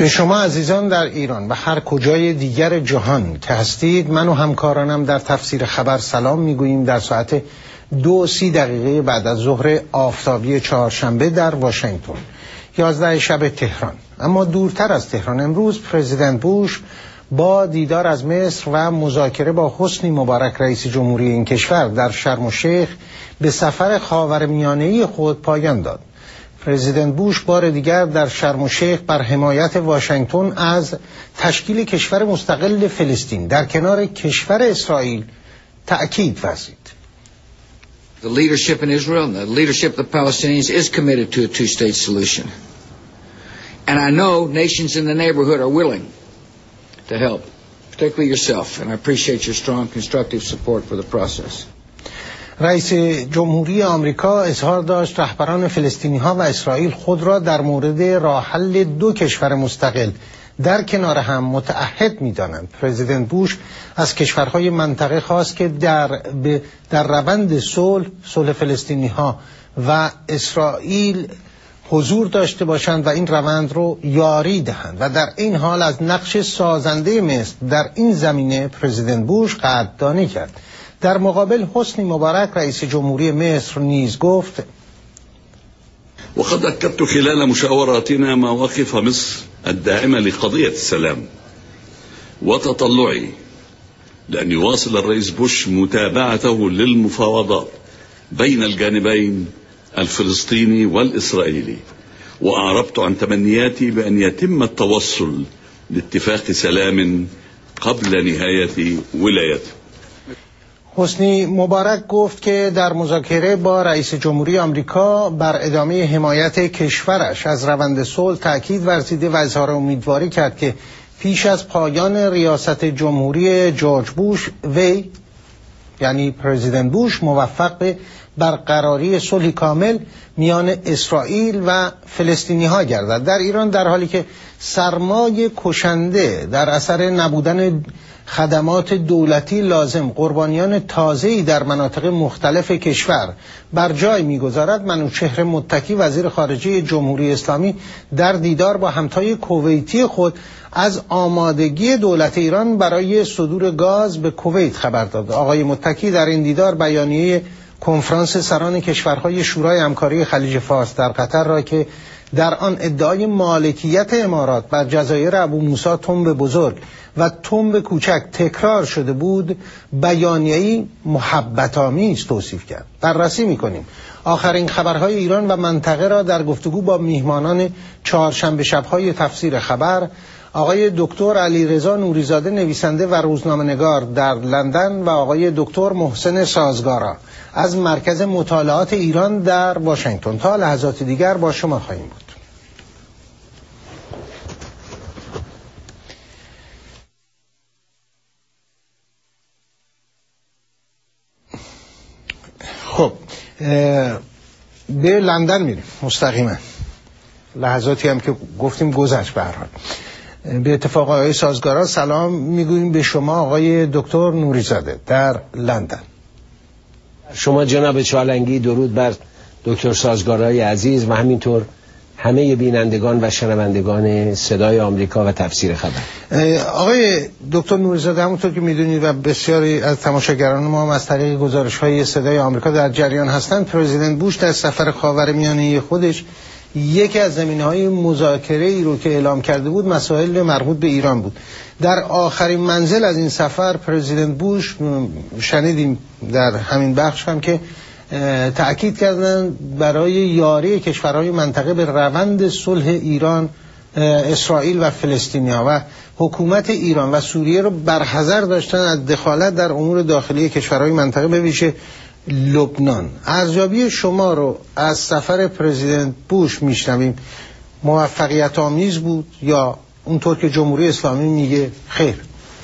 به شما عزیزان در ایران و هر کجای دیگر جهان که هستید، من و همکارانم در تفسیر خبر سلام میگوییم در ساعت 2:30 بعد از ظهر آفتابی چهارشنبه در واشنگتن، 11 شب تهران. اما دورتر از تهران امروز پرزیدنت بوش با دیدار از مصر و مذاکره با حسنی مبارک رئیس جمهوری این کشور در شرم الشیخ به سفر خاورمیانه‌ای خود پایان داد. پرزیدنت بوش بار دیگر در شرم الشیخ بر حمایت واشنگتن از تشکیل کشور مستقل فلسطین در کنار کشور اسرائیل تأکید ورزید. The leadership in Israel and the leadership of the Palestinians is committed to a two-state solution. And I know nations in the neighborhood are willing to help, particularly yourself, and I appreciate your strong constructive support for the process. رئیس جمهوری آمریکا اظهار داشت رهبران فلسطینی ها و اسرائیل خود را در مورد راه حل دو کشور مستقل در کنار هم متعهد می‌دانند. پرزیدنت بوش از کشورهای منطقه خواست که در روند صلح فلسطینی ها و اسرائیل حضور داشته باشند و این روند رو یاری دهند و در این حال از نقش سازنده مصر در این زمینه پرزیدنت بوش قدردانی کرد. در مقابل حسنی مبارک رئیس جمهوری مصر نیز گفت: وقد أكدت خلال مشاوراتنا مواقف مصر الداعمة لقضية السلام وتطلعي لأن يواصل الرئيس بوش متابعته للمفاوضات بين الجانبين الفلسطيني والإسرائيلي، وأعربت عن تمنياتي بأن يتم التوصل لاتفاق سلام قبل نهاية ولايته. حسنی مبارک گفت که در مذاکره با رئیس جمهوری آمریکا بر ادامه حمایت کشورش از روند صلح تأکید ورزیده و اظهار امیدواری کرد که پیش از پایان ریاست جمهوری جورج بوش وی یعنی پرزیدنت بوش موفق به برقراری صلحی کامل میان اسرائیل و فلسطینی ها گردد. در ایران در حالی که سرمای کشنده در اثر نبودن خدمات دولتی لازم قربانیان تازه‌ای در مناطق مختلف کشور بر جای می‌گذارد، منوچهر متکی وزیر خارجه جمهوری اسلامی در دیدار با همتای کویتی خود از آمادگی دولت ایران برای صدور گاز به کویت خبر داد. آقای متکی در این دیدار بیانیه کنفرانس سران کشورهای شورای همکاری خلیج فارس در قطر را که در آن ادعای مالکیت امارات بر جزایر ابو موسی تنب بزرگ و تنب کوچک تکرار شده بود، بیانیه‌ای محبت‌آمیز توصیف کرد. بررسی می‌کنیم آخرین خبرهای ایران و منطقه را در گفتگو با میهمانان چهارشنبه شب‌های تفسیر خبر، آقای دکتر علیرضا نوریزاده نویسنده و روزنامه‌نگار در لندن و آقای دکتر محسن سازگارا از مرکز مطالعات ایران در واشنگتن. تا لحظات دیگر با شما خواهیم بود. خب به لندن میریم مستقیما. لحظاتی هم که گفتیم گذشت. به هر حال به اتفاق آقای سازگارا سلام میگوییم به شما آقای دکتر نوریزاده در لندن. شما جناب چالنگی درود بر دکتر سازگارای عزیز و همینطور همه بینندگان و شنوندگان صدای آمریکا و تفسیر خبر. آقای دکتر نوریزاده، همونطور که میدونید و بسیاری از تماشاگران ما هم از طریق گزارش‌های صدای آمریکا در جریان هستند، پرزیدنت بوش در سفر خاورمیانه خودش یکی از زمینه‌های مذاکره ای رو که اعلام کرده بود مسائل مربوط به ایران بود. در آخرین منزل از این سفر پرزیدنت بوش شنیدیم در همین بخش هم که تأکید کردن برای یاری کشورهای منطقه به روند صلح ایران، اسرائیل و فلسطینیا و حکومت ایران و سوریه رو برحذر داشتن از دخالت در امور داخلی کشورهای منطقه به ویژه لبنان. ارزیابی شما رو از سفر پرزیدنت بوش میشنویم. موفقیت آمیز بود یا اونطور که جمهوری اسلامی میگه خیر؟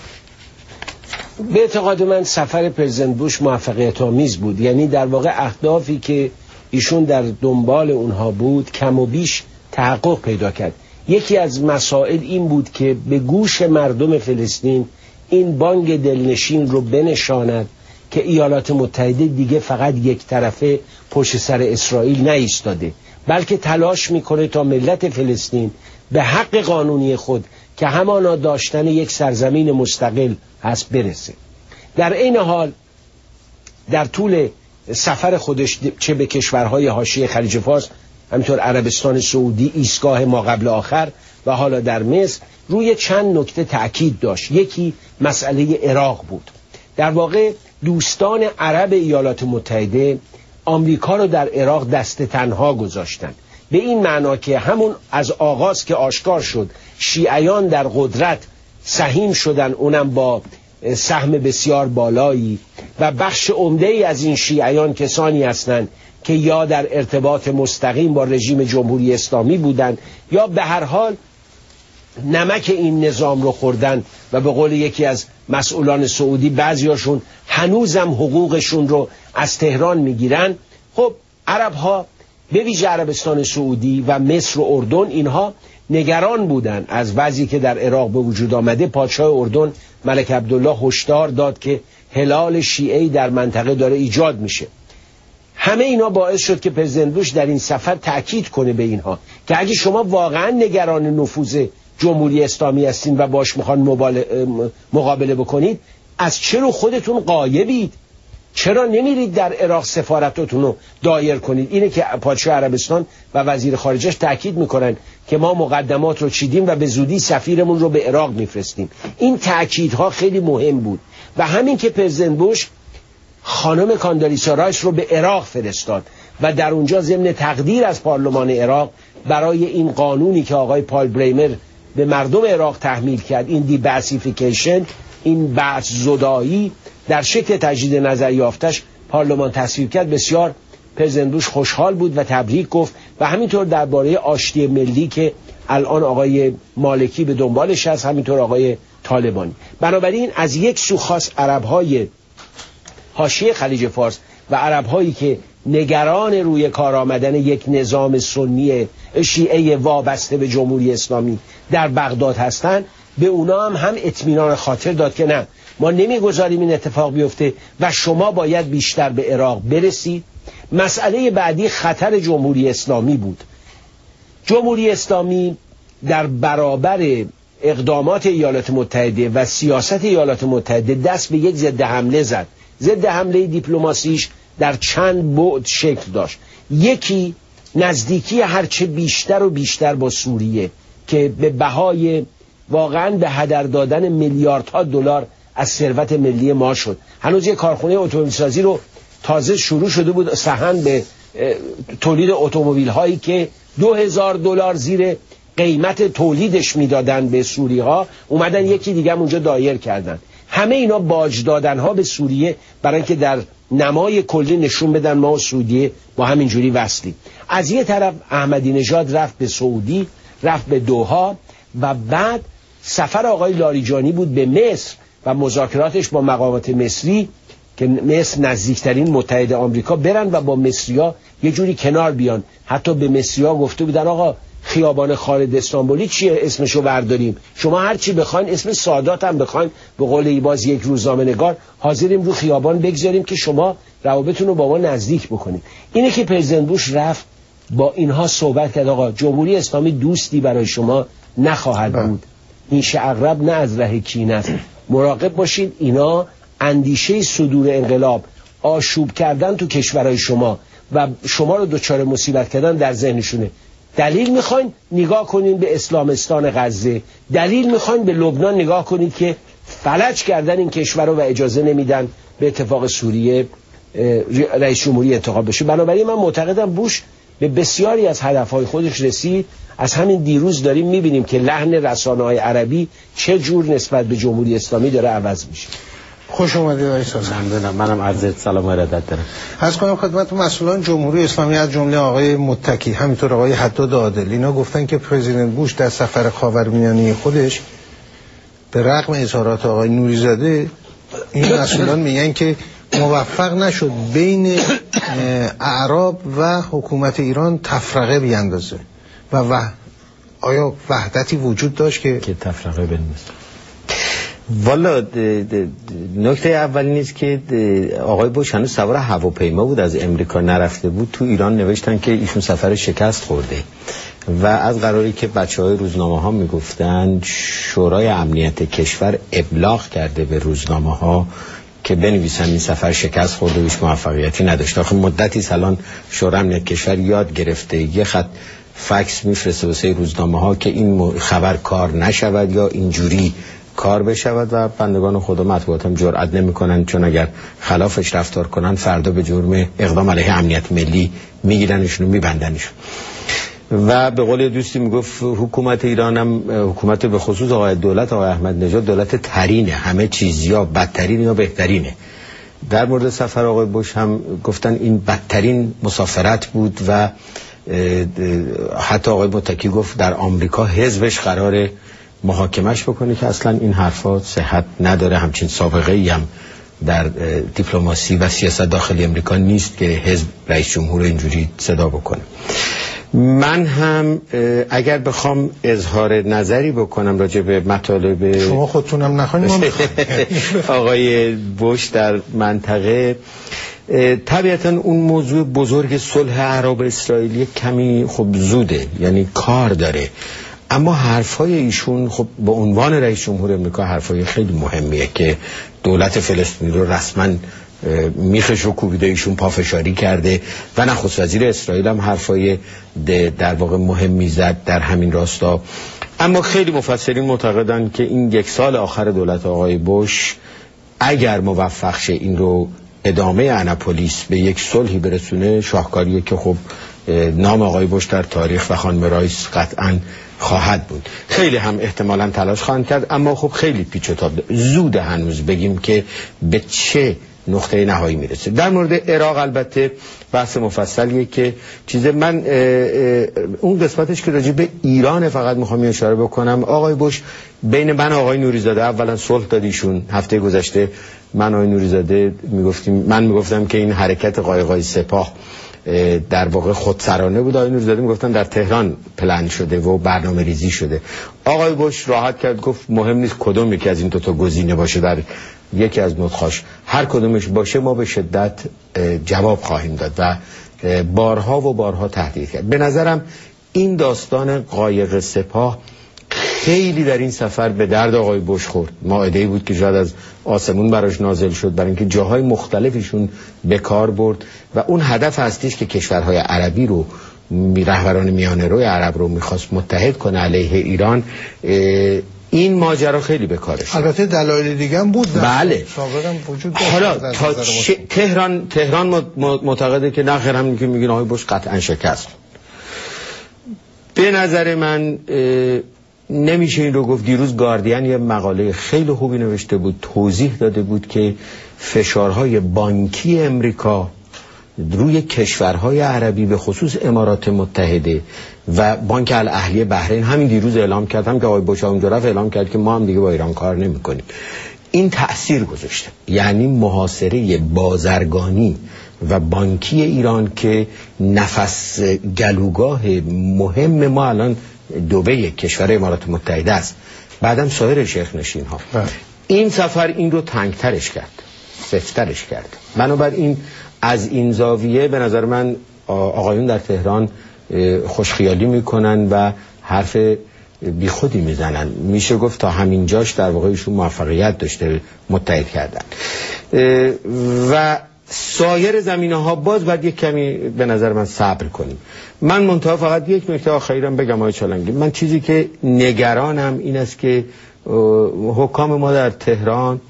به اعتقاد من سفر پرزیدنت بوش موفقیت آمیز بود. یعنی در واقع اهدافی که ایشون در دنبال اونها بود کم و بیش تحقق پیدا کرد. یکی از مسائل این بود که به گوش مردم فلسطین این بانگ دلنشین رو بنشاند که ایالات متحده دیگه فقط یک طرفه پشت سر اسرائیل نایستاده، بلکه تلاش میکنه تا ملت فلسطین به حق قانونی خود که همانا داشتن یک سرزمین مستقل هست برسه. در این حال در طول سفر خودش چه به کشورهای حاشیه خلیج فارس، همینطور عربستان سعودی، ایستگاه ما قبل آخر و حالا در مصر، روی چند نکته تأکید داشت. یکی مسئله عراق بود. در واقع دوستان عرب ایالات متحده آمریکا رو در عراق دست تنها گذاشتن، به این معنا که همون از آغاز که آشکار شد شیعیان در قدرت سهیم شدن، اونم با سهم بسیار بالایی، و بخش عمده‌ای از این شیعیان کسانی هستند که یا در ارتباط مستقیم با رژیم جمهوری اسلامی بودند یا به هر حال نمک این نظام رو خوردن و به قول یکی از مسئولان سعودی بعضیاشون هنوزم حقوقشون رو از تهران میگیرن. خب عرب ها به ویژه عربستان سعودی و مصر و اردن اینها نگران بودن از وضعی که در عراق به وجود آمده. پادشاه اردن ملک عبدالله هشدار داد که هلال شیعی در منطقه داره ایجاد میشه. همه اینا باعث شد که پرزیدنت بوش در این سفر تأکید کنه به اینها که اگه شما واقعا نگران نفوذ جمهوری اسلامی هستین و باش میخوان مقابله بکنید، از چه رو خودتون غایبید؟ چرا نمیرید در عراق سفارتتون رو دایر کنید؟ اینه که پادشاه عربستان و وزیر خارجش تأکید میکنن که ما مقدمات رو چیدیم و به زودی سفیرمون رو به عراق میفرستیم. این تأکیدها خیلی مهم بود و همین که پرزیدنت بوش خانم کاندالیسا رایس رو به عراق فرستاد و در اونجا ضمن تقدیر از پارلمان عراق برای این قانونی که آقای پال بریمر به مردم عراق تحمیل کرد، این دیباسیفیکیشن، این بعث زدایی در شکل تجدید نظر یافتش، پارلمان تصویب کرد، بسیار پرزیدنت بوش خوشحال بود و تبریک گفت و همینطور درباره آشتی ملی که الان آقای مالکی به دنبالش هست، همینطور آقای طالبانی. بنابراین از یک سو خاص عربهای حاشیه خلیج فارس و عربهایی که نگران روی کار آمدن یک نظام سنی شیعه وابسته به جمهوری اسلامی در بغداد هستند، به اونا هم اطمینان خاطر داد که نه، ما نمیگذاریم این اتفاق بیفته و شما باید بیشتر به عراق برسید. مسئله بعدی خطر جمهوری اسلامی بود. جمهوری اسلامی در برابر اقدامات ایالات متحده و سیاست ایالات متحده دست به یک ضد حمله زد. ضد حمله دیپلماسیش در چند بعد شکل داشت. یکی نزدیکی هرچه بیشتر و بیشتر با سوریه که به بهای واقعا به هدر دادن میلیاردها دلار از ثروت ملی ما شد. هنوز یک کارخانه اتومبیل سازی رو تازه شروع شده بود سهن به تولید اتومبیل هایی که $2000 زیر قیمت تولیدش میدادن به سوری ها، اومدن یکی دیگه هم اونجا دایر کردن. همه اینا باج دادن ها به سوریه برای اینکه در نمای کلی نشون بدن ما و سوریه با همینجوری وصلیم. از یه طرف احمدی نژاد رفت به سعودی، رفت به دوحه و بعد سفر آقای لاریجانی بود به مصر و مذاکراتش با مقامات مصری که مصر نزدیکترین متحد آمریکا برن و با مصریا یه جوری کنار بیان. حتی به مصریا گفته بودن آقا خیابان خالد استانبولی چیه اسمشو برداریم، شما هر چی بخواین، اسم سادات هم بخواین، به قول باز یک روزنامه‌نگار حاضریم رو خیابان بگذاریم که شما روابطتون رو با ما نزدیک بکنید. اینه که پرزیدنت بوش رفت با اینها صحبت کرد آقا جمهوری اسلامی دوستی برای شما نخواهد بود، این عقرب نه از ره کین است، مراقب باشید اینا اندیشه صدور انقلاب، آشوب کردن تو کشورهای شما و شما رو دچار مصیبت کردن در ذهنشونه. دلیل میخواین نگاه کنین به اسلامستان غزه، دلیل میخواین به لبنان نگاه کنید که فلج کردن این کشور رو و اجازه نمیدن به اتفاق سوریه رئیس جمهوری انتخاب بشه. بنابراین من معتقدم بوش به بسیاری از هدفهای خودش رسید. از همین دیروز داریم میبینیم که لحن رسانه‌های عربی چه جور نسبت به جمهوری اسلامی داره عوض میشه. خوش اومدید آقای سازن. ممنونم. منم عرض سلام و ارادت دارم. عرض کنم خدمت مسئولان جمهوری اسلامی از جمله آقای متکی، همینطور آقای حداد عادل، اینا گفتن که پرزیدنت بوش در سفر خاورمیانه خودش به رغم اظهارات آقای نوری‌زاده، این مسئولان میگن که موفق نشد بین اعراب و حکومت ایران تفرقه بیاندازه و آیا وحدتی وجود داشت که تفرقه بندازه؟ والا نکته اولی نیست که آقای بوش هنوز سوار هواپیما بود، از امریکا نرفته بود. تو ایران نوشتن که ایشون سفر شکست خورده و از قراری که بچه‌های روزنامه‌ها میگفتن شورای امنیت کشور ابلاغ کرده به روزنامه‌ها که بنویسن این سفر شکست خورده و هیچ موفقیتی نداشته. آخه مدتی سالان شورای امنیت کشور یاد گرفته یه خط فکس میفرسته واسه روزنامه‌ها که این خبر کار نشود یا اینجوری کار بشود و بندگان خدا مطبوعات هم جرئت نمی‌کنن، چون اگر خلافش رفتار کنن فردا به جرم اقدام علیه امنیت ملی میگیرنشون و میبندنشون. و به قول دوستی میگفت حکومت ایران هم حکومت به خصوص دولت آقای احمد نژاد دولت ترینه، همه چیز یا بدترین یا بهترینه. در مورد سفر آقای بوش هم گفتن این بدترین مسافرت بود و حتی آقای متکی گفت در آمریکا حزبش قراره محاکمش بکنه که اصلا این حرفا صحت نداره. همچین سابقه ای هم در دیپلماسی و سیاست داخلی امریکا نیست که حزب رئیس جمهور اینجوری صدا بکنه. من هم اگر بخوام اظهار نظری بکنم راجع به مطالب شما خودتونم نخواهید آقای بوش در منطقه، طبیعتا اون موضوع بزرگ صلح عرب اسرائیلی کمی خب زوده، یعنی کار داره، اما حرفای ایشون خب به عنوان رئیس جمهور امریکا حرفای خیلی مهمیه که دولت فلسطینی رو رسما میخش و کوبیده، ایشون پافشاری کرده و نخست وزیر اسرائیل هم حرفای در واقع مهمی زد در همین راستا. اما خیلی مفسرین معتقدن که این یک سال آخر دولت آقای بوش اگر موفق شه این رو ادامه اناپولیس به یک صلحی برسونه شاهکاریه که خب نام آقای بوش در تاریخ و خانم رایس قطعاً خواهد بود. خیلی هم احتمالاً تلاش خواهند کرد، اما خب خیلی پیچ و تاب زود هنوز بگیم که به چه نقطه نهایی میرسه. در مورد عراق البته بحث مفصلیه که من اون قسمتش که راجع به ایران فقط میخوام اشاره بکنم. آقای بوش بین من آقای نوریزاده اولا صلح دادیشون هفته گذشته، من آقای نوریزاده من میگفتم که این حرکت قایقای سپاه در واقع خودسرانه بود، آقای نوریزاده میگفتن در تهران پلن شده و برنامه ریزی شده. آقای بوش راحت کرد گفت مهم نیست کدوم یکی از این دو تا گزینه باشه در یکی از نطقاش، هر کدومش باشه ما به شدت جواب خواهیم داد و بارها و بارها تهدید کرد. به نظرم این داستان قایق سپاه خیلی در این سفر به درد آقای بوش خورد. مائده‌ای بود که شاید از آسمون براش نازل شد، برای اینکه جاهای مختلفیشون به کار برد و اون هدف هستیش که کشورهای عربی رو، رهبران میانه روی عرب رو میخواست متحد کنه علیه ایران. این ماجرا خیلی به کارش. البته دلایل دیگه هم بود. بله. سابقا وجود داشت. حالا تهران معتقده که نه، خیر همین که میگین آقای بوش قطعا شکست. به نظر من نمیشه این رو گفت. دیروز گاردین یه مقاله خیلی خوبی نوشته بود، توضیح داده بود که فشارهای بانکی امریکا روی کشورهای عربی به خصوص امارات متحده و بانک الاهلی بحرین همین دیروز اعلام کرد، هم که آقای بوش اونجا رفت اعلام کرد که ما هم دیگه با ایران کار نمی‌کنیم. این تأثیر گذاشته، یعنی محاصره بازرگانی و بانکی ایران که نفس گلوگاه مهم ما الان دبی کشور امارات متحده است، بعدم سایر شیخ نشین ها. این سفر این رو تنگترش کرد، سفترش کرد. بنابراین از این زاویه به نظر من آقایون در تهران خوشخیالی میکنن و حرف بیخودی میزنن. میشه گفت تا همین جاش در واقع ایشون موفقیت داشته متحد کردن و سایر زمینه ها باز باید یک کمی به نظر من صبر کنیم. من منتها فقط یک نکته آخرام بگم آقای چالنگی، من چیزی که نگرانم این است که حکام ما در تهران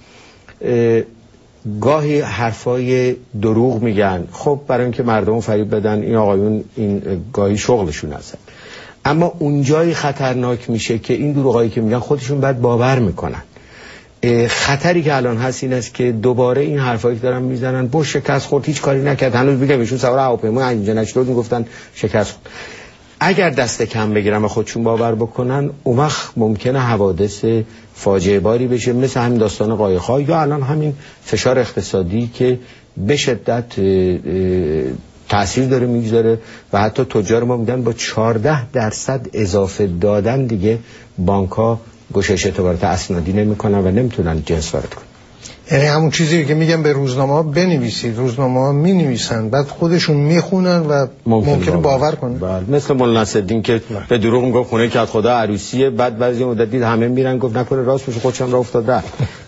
گاهی حرفای دروغ میگن، خب برای اینکه مردم فریب بدن، این آقایون این گاهی شغلشون هستن، اما اونجایی خطرناک میشه که این دروغایی که میگن خودشون بعد باور میکنن. خطری که الان هست این است که دوباره این حرفایی که دارن میزنن بوش شکست خورد، هیچ کاری نکرد، هنوز میگم ایشون سوار هواپیما اینجا نشد، میگفتن شکست خورد. اگر دست کم بگیرن و خودشون باور بکنن، اون وقت ممکنه حوادث فاجعه باری بشه، مثل همین داستان قایق‌ها یا الان همین فشار اقتصادی که به شدت تأثیر داره میگذاره و حتی تجار ما میگن با 14% اضافه دادن دیگه بانک‌ها گشایش اعتبارات اسنادی نمی‌کنن و نمیتونن جنس وارد کنن. یعنی همون چیزی که میگم به روزنامه‌ها بنویسید، روزنامه‌ها می‌نویسن بعد خودشون میخونن و ممکنه باور کنن. بله، مثل مولانا نصرالدین که به دروغ میگفت خونه کت خدا عروسیه، بعد بعضی مدت دید همه میرن گفت نکنه راست باشه خودشم راه افتاده.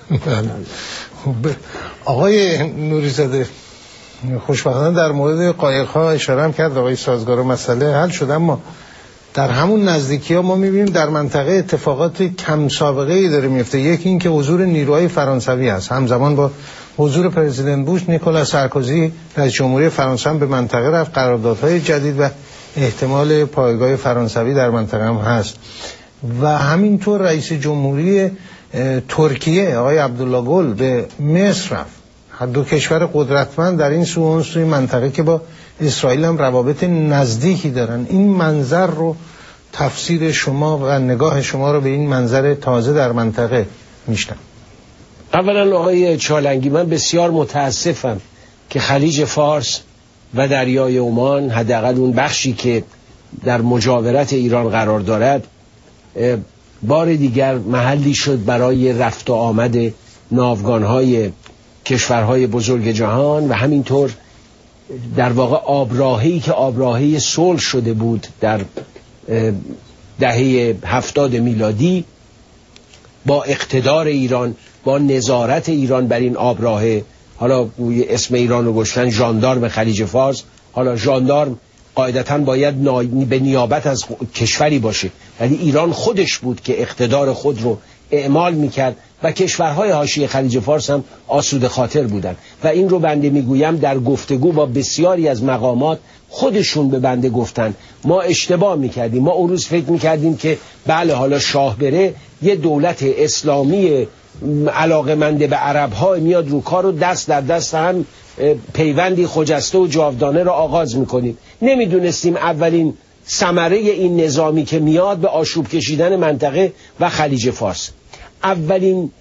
آقای نوری‌زاده خوشبختانه در مورد قایق‌ها اشاره هم کرد آقای سازگار، مسئله حل شد، اما در همون نزدیکی‌ها ما می‌بینیم در منطقه اتفاقات کم سابقه‌ای داره میفته. یکی این که حضور نیروهای فرانسوی است، همزمان با حضور پرزیدنت بوش، نیکولاس سارکوزی رئیس جمهوری فرانسه هم به منطقه رفت، قراردادهای جدید و احتمال پایگاه فرانسوی در منطقه هم هست. و همینطور رئیس جمهوری ترکیه آقای عبدالله گل به مصر رفت. دو کشور قدرتمند در این سو اون سوی منطقه که با اسرائیل هم روابط نزدیکی دارن. این منظر رو تفسیر شما و نگاه شما رو به این منظر تازه در منطقه میشنم. اولا آقای چالنگی، من بسیار متاسفم که خلیج فارس و دریای عمان، حداقل اون بخشی که در مجاورت ایران قرار دارد، بار دیگر محلی شد برای رفت و آمد ناوگان‌های کشورهای بزرگ جهان و همینطور در واقع آبراهی که آبراهی صلح شده بود در دهه 70 میلادی با اقتدار ایران، با نظارت ایران بر این آبراهه، حالا اسم ایران رو گذاشتن ژاندارم خلیج فارس. حالا ژاندارم قاعدتاً باید به نیابت از کشوری باشه، ولی ایران خودش بود که اقتدار خود رو اعمال میکرد و کشورهای حاشیه خلیج فارس هم آسوده خاطر بودن و این رو بنده میگویم در گفتگو با بسیاری از مقامات خودشون به بنده گفتن ما اشتباه میکردیم، ما اون روز فکر میکردیم که بله حالا شاه بره یه دولت اسلامی علاقمند به عرب‌ها میاد رو کار و دست در دست هم پیوندی خجسته و جاودانه را آغاز میکنیم. نمیدونستیم اولین ثمره این نظامی که میاد به آشوب کشیدن منطقه و خلیج فارس. اولین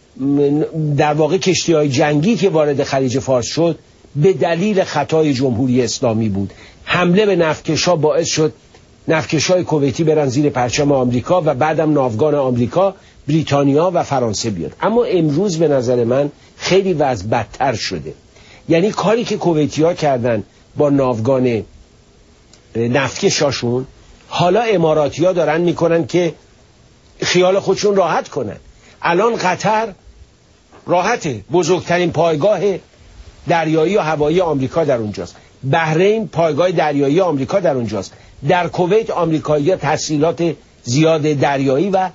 در واقع کشتی‌های جنگی که وارد خلیج فارس شد به دلیل خطای جمهوری اسلامی بود. حمله به نفتکش‌ها باعث شد نفتکش‌های کویتی برن زیر پرچم آمریکا و بعدم ناوگان آمریکا، بریتانیا و فرانسه بیاد. اما امروز به نظر من خیلی وضع بدتر شده. یعنی کاری که کویتی‌ها کردن با ناوگان نفتکشاشون، حالا اماراتی‌ها دارن میکنن که خیال خودشون راحت کنن. الان قطر راحته، بزرگترین پایگاه دریایی و هوایی آمریکا در اونجاست. بحرین پایگاه دریایی آمریکا در اونجاست. در کویت آمریکایی‌ها تسهیلات زیاد دریایی و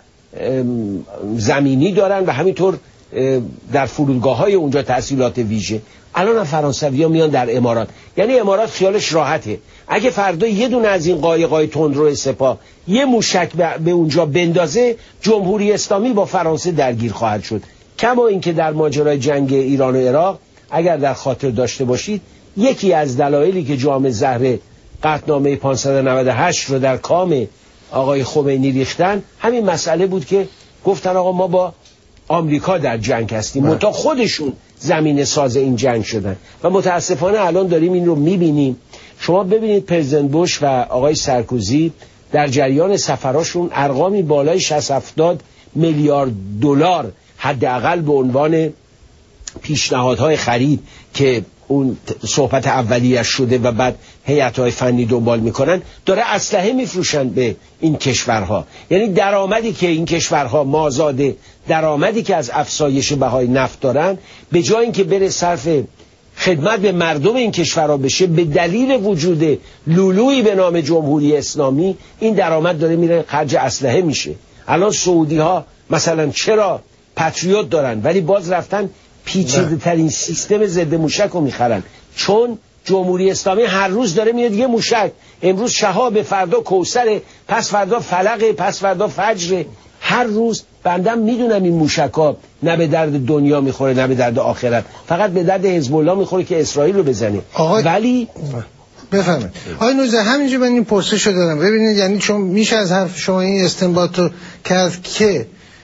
زمینی دارن و همینطور در فرودگاه‌های اونجا تسهیلات ویژه. الان هم فرانسوی‌ها میان در امارات، یعنی امارات خیالش راحته. اگه فردا یه دونه از این قایق‌های تندرو سپاه یه موشک به اونجا بندازه، جمهوری اسلامی با فرانسه درگیر خواهد شد. کما اینکه در ماجرای جنگ ایران و عراق اگر در خاطر داشته باشید، یکی از دلایلی که جام زهر قطعنامه 598 رو در کام آقای خمینی ریختن همین مسئله بود که گفتن آقا ما با آمریکا در جنگ هستیم، منتها خودشون زمین ساز این جنگ شدن و متاسفانه الان داریم این رو میبینیم. شما ببینید پرزیدنت بوش و آقای سارکوزی در جریان سفراشون ارقامی بالای 60-70 میلیارد دلار حداقل به عنوان پیشنهادهای خرید که اون صحبت اولیه شده و بعد هیئت‌های فنی دنبال میکنن، داره اسلحه میفروشن به این کشورها. یعنی درآمدی که این کشورها مازاد درآمدی که از افزایش بهای نفت دارن، به جای اینکه بره صرف خدمت به مردم این کشورها بشه، به دلیل وجود لولویی به نام جمهوری اسلامی این درآمد داره میره خرج اسلحه میشه. الان سعودی ها مثلا چرا پتریوت دارن ولی باز رفتن پیچیده ترین سیستم ضد موشک رو میخرن؟ چون جمهوری اسلامی هر روز داره میاد یه موشک، امروز شهاب، فردا کوثر، پس فردا فلق، پس فردا فجر. هر روز بندم میدونم این موشک‌ها نه به درد دنیا میخوره نه به درد آخرت، فقط به درد حزب الله میخوره که اسرائیل رو بزنه. ولی بفهمید آقای نوزه همینجا من این پرسش رو دادم. ببینید یعنی چون میشه از حرف شما این استنباط رو کرد که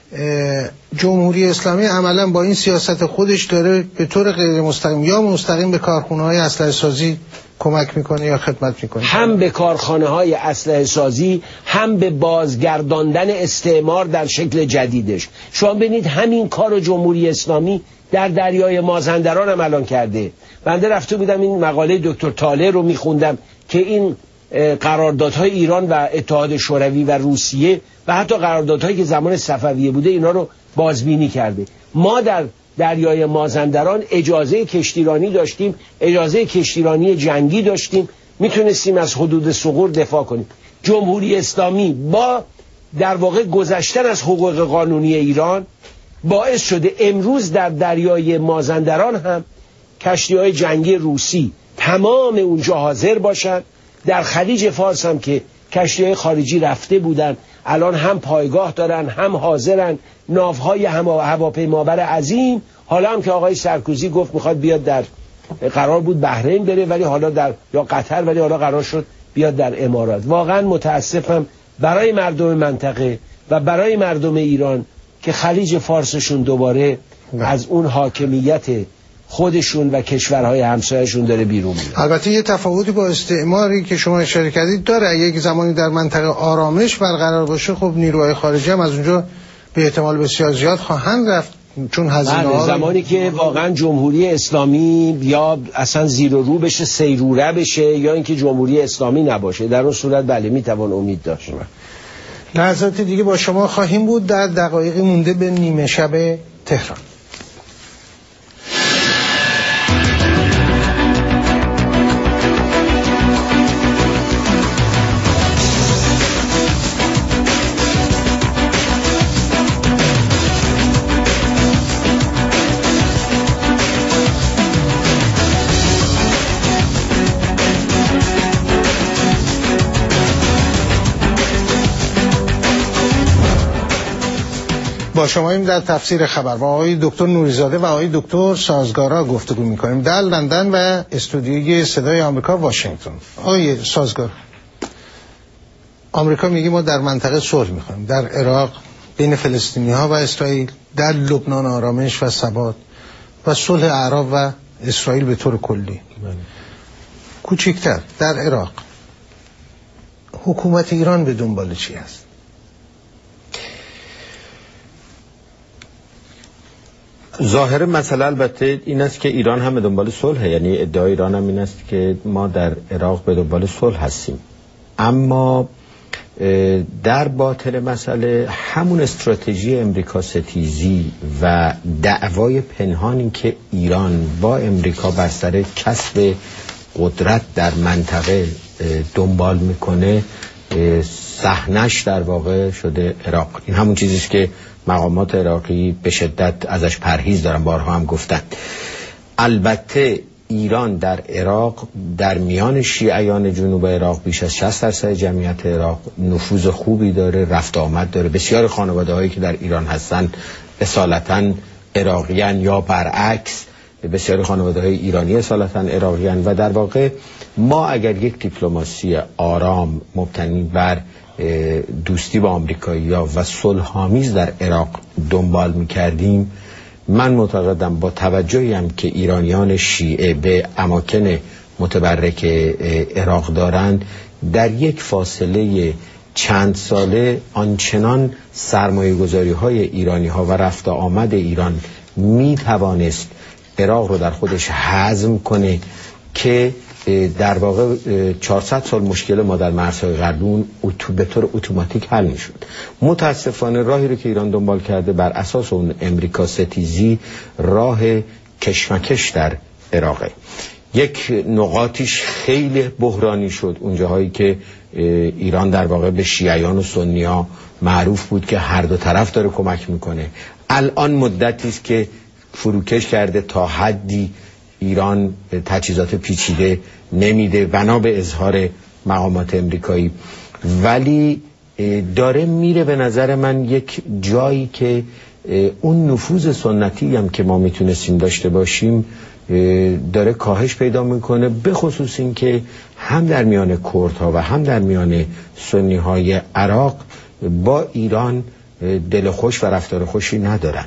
جمهوری اسلامی عملا با این سیاست خودش داره به طور غیر مستقیم یا مستقیم به کارخونه‌های اسلحه سازی کمک میکنه یا خدمت میکنه؟ هم به کارخانه های اسلحه سازی، هم به بازگرداندن استعمار در شکل جدیدش. شما ببینید همین کار جمهوری اسلامی در دریای مازندران هم الان کرده. بنده رفته بودم این مقاله دکتر طالع رو میخوندم که این قراردادهای ایران و اتحاد شوروی و روسیه و حتی قراردادهایی که زمان صفویه بوده اینا رو بازبینی کرده. ما در دریای مازندران اجازه کشتیرانی داشتیم، اجازه کشتیرانی جنگی داشتیم، میتونستیم از حدود ثغور دفاع کنیم. جمهوری اسلامی با در واقع گذشتن از حقوق قانونی ایران باعث شده امروز در دریای مازندران هم کشتی‌های جنگی روسی تمام اونجا حاضر باشن. در خلیج فارس هم که کشتی‌های خارجی رفته بودن الان هم پایگاه دارن، هم حاضرن. ناوهای هواپیمابر عظیم، حالا هم که آقای سرکوزی گفت میخواد بیاد در، قرار بود بحرین بره ولی حالا در یا قطر، ولی حالا قرار شد بیاد در امارات. واقعا متاسفم برای مردم منطقه و برای مردم ایران که خلیج فارسشون دوباره از اون حاکمیت خودشون و کشورهای همسایه‌شون داره بیرون میاد. البته یه تفاوتی با استعماری که شما اشاره کردید داره. یک زمانی در منطقه آرامش برقرار باشه، خب نیروهای خارجی هم از اونجا به احتمال بسیار زیاد خواهند رفت، چون هزینه‌ها زمانی که واقعا جمهوری اسلامی یا اصلا زیر و رو بشه، سیروره بشه، یا اینکه جمهوری اسلامی نباشه، در اون صورت بله میتوان امید داشت. لحظات دیگه با شما خواهیم بود در دقایقی مونده به نیمه شب تهران. با شما این در تفسیر خبر با آقای دکتر نوریزاده و آقای دکتر سازگارا گفتگو می‌کنیم در لندن و استودیوی صدای آمریکا واشنگتن. آقای سازگار، آمریکا میگه ما در منطقه صلح می‌خوایم، در عراق بین فلسطینی‌ها و اسرائیل، در لبنان آرامش و ثبات و صلح اعراب و اسرائیل به طور کلی. کوچکتر در عراق حکومت ایران به دنبال چی است؟ ظاهر مسئله البته این است که ایران هم به دنبال صلح، یعنی ادعای ایران هم این است که ما در عراق به دنبال صلح هستیم، اما در باطن مسئله همون استراتژی امریکا ستیزی و دعوای پنهانی که ایران با امریکا بر سر کسب قدرت در منطقه دنبال میکنه صحنش در واقع شده عراق. این همون چیزیست که مقامات عراقی به شدت ازش پرهیز دارن، بارها هم گفتن. البته ایران در عراق در میان شیعیان جنوب عراق بیش از 60% جمعیت عراق نفوذ خوبی داره، رفت آمد داره. بسیار خانواده هایی که در ایران هستن اصالتاً عراقیان یا برعکس، بسیار خانواده های ایرانی اصالتاً عراقیان. و در واقع ما اگر یک دیپلماسی آرام مبتنی بر دوستی با آمریکایی‌ها و صلح‌آمیز در عراق دنبال می‌کردیم، من معتقدم با توجهی هم که ایرانیان شیعه به اماکن متبرک عراق دارند، در یک فاصله چند ساله آنچنان سرمایه‌گذاری‌های ایرانی‌ها و رفت آمد ایران می‌توانست عراق رو در خودش هضم کنه که در واقع 400 سال مشکل ما در مرزهای غربی به طور اتوماتیک حل میشد. متاسفانه راهی رو که ایران دنبال کرده بر اساس اون امریکا ستیزی راه کشمکش در عراقه. یک نقاطیش خیلی بحرانی شد، اونجاهایی که ایران در واقع به شیعیان و سنی‌ها معروف بود که هر دو طرف داره کمک میکنه. الان مدتی است که فروکش کرده، تا حدی ایران تجهیزات پیچیده نمیده بنا به اظهار مقامات امریکایی، ولی داره میره به نظر من یک جایی که اون نفوذ سنتی هم که ما میتونستیم داشته باشیم داره کاهش پیدا میکنه، به خصوص این که هم در میان کردها و هم در میان سنی های عراق با ایران دل خوش و رفتار خوشی ندارن.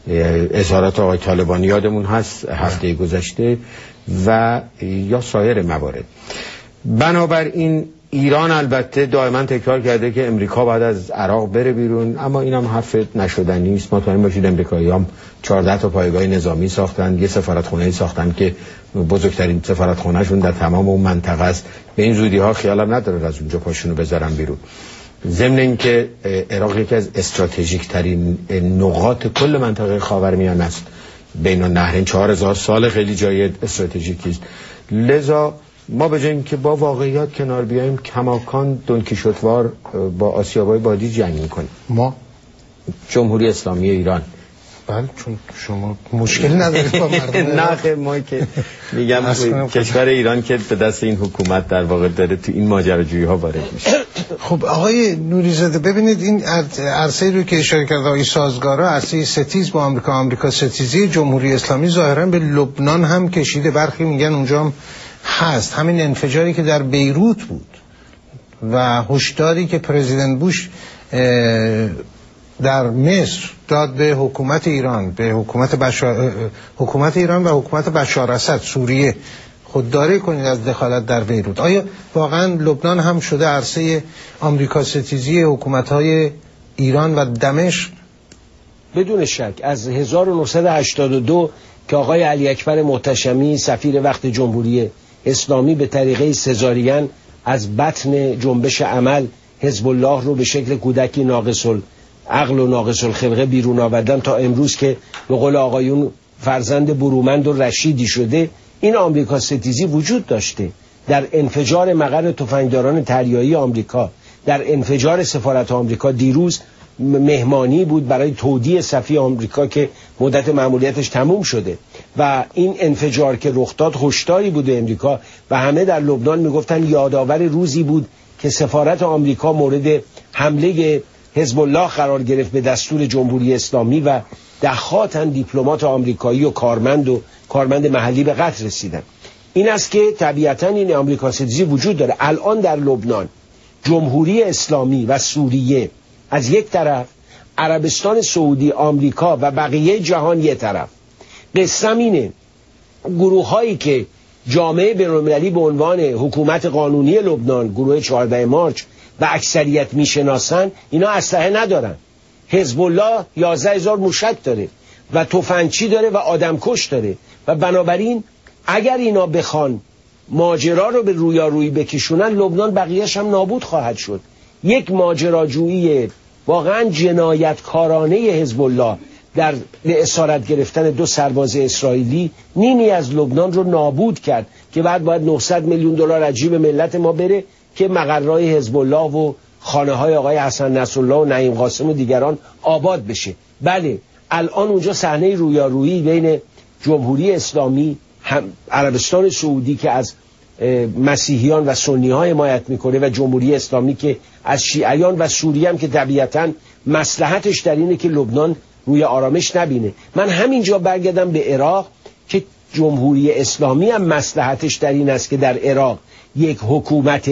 اظهارات آقای طالبانی یادمون هست هفته گذشته و یا سایر موارد. بنابراین ایران البته دائما تکرار کرده که امریکا بعد از عراق بره بیرون، اما این هم حرف نشدنی است. مطمئن باشید امریکایی‌ها 14 تا پایگاه نظامی ساختن، یه سفارتخونه ساختن که بزرگترین سفارتخونه‌شون در تمام اون منطقه است. به این زودی‌ها خیالم نداره از اونجا پاشونو بذارن بیرون. ضمن اینکه عراق یکی از استراتژیک ترین نقاط کل منطقه خاورمیانه است، بین النهرین 4000 سال خیلی جای استراتژیکی است. لذا ما به جای اینکه با واقعیات کنار بیاییم کماکان دونکیشوتوار با آسیابای بادی جنگ میکنیم. ما جمهوری اسلامی ایران. بله، چون شما مشکل ندارید با مردم. نه ما که میگم کشور ایران که به دست این حکومت در واقع داره تو این ماجراجویی ها وارد میشه. خب آقای نوری‌زاده، ببینید این عرصه رو که اشاره کرد آقای سازگارا، عرصه ستیز با آمریکا ستیزی جمهوری اسلامی ظاهرا به لبنان هم کشیده. برخی میگن اونجا هم هست. همین انفجاری که در بیروت بود و هشداری که پرزیدنت بوش در مصر داد به حکومت ایران، به حکومت ایران و حکومت بشار اسد سوریه، خودداری کنید از دخالت در بیروت. آیا واقعا لبنان هم شده عرصه آمریکا ستیزی حکومت‌های ایران و دمشق؟ بدون شک از 1982 که آقای علی اکبر محتشمی سفیر وقت جمهوری اسلامی به طریقه سزارین از بطن جنبش عمل حزب الله رو به شکل کودکی ناقص العقل و ناقص الخلقه بیرون آوردن تا امروز که به قول آقایون فرزند برومند و رشیدی شده، این آمریکا ستیزی وجود داشته. در انفجار مقر تفنگداران دریایی آمریکا، در انفجار سفارت آمریکا دیروز مهمانی بود برای تودیع سفیر آمریکا که مدت مأموریتش تموم شده و این انفجار که رخ داد هشداری بود به امریکا و همه در لبنان میگفتن یادآور روزی بود که سفارت آمریکا مورد حمله حزب الله قرار گرفت به دستور جمهوری اسلامی و ده‌ها دیپلمات آمریکایی و کارمند محلی به قتل رسیدن. این است که طبیعتاً این آمریکا ستیزی وجود داره. الان در لبنان جمهوری اسلامی و سوریه از یک طرف، عربستان سعودی، آمریکا و بقیه جهان یک طرف. قسم اینه گروه هایی که جامعه بین‌المللی به عنوان حکومت قانونی لبنان، گروه 14 مارچ و اکثریت میشناسن، اینا اسلحه ندارن. حزب الله 11000 موشک داره و تفنگچی داره و آدمکش داره و بنابراین اگر اینا بخوان ماجرا رو به رویارویی بکشونن، لبنان بقیه‌اش هم نابود خواهد شد. یک ماجراجویی واقعا جنایتکارانه حزب الله در به اسارت گرفتن 2 سرباز اسرائیلی نیمی از لبنان رو نابود کرد که بعد باید 900 میلیون دلار از جیب ملت ما بره که مقرهای حزب الله و خانه های آقای حسن نصرالله و نعیم قاسم و دیگران آباد بشه. بله، الان اونجا صحنه رویارویی بین جمهوری اسلامی، عربستان سعودی که از مسیحیان و سنی ها حمایت میکنه و جمهوری اسلامی که از شیعیان و سوریه هم که طبیعتاً مصلحتش در اینه که لبنان روی آرامش نبینه. من همینجا برگردم به عراق که جمهوری اسلامی هم مصلحتش در این است که در عراق یک حکومت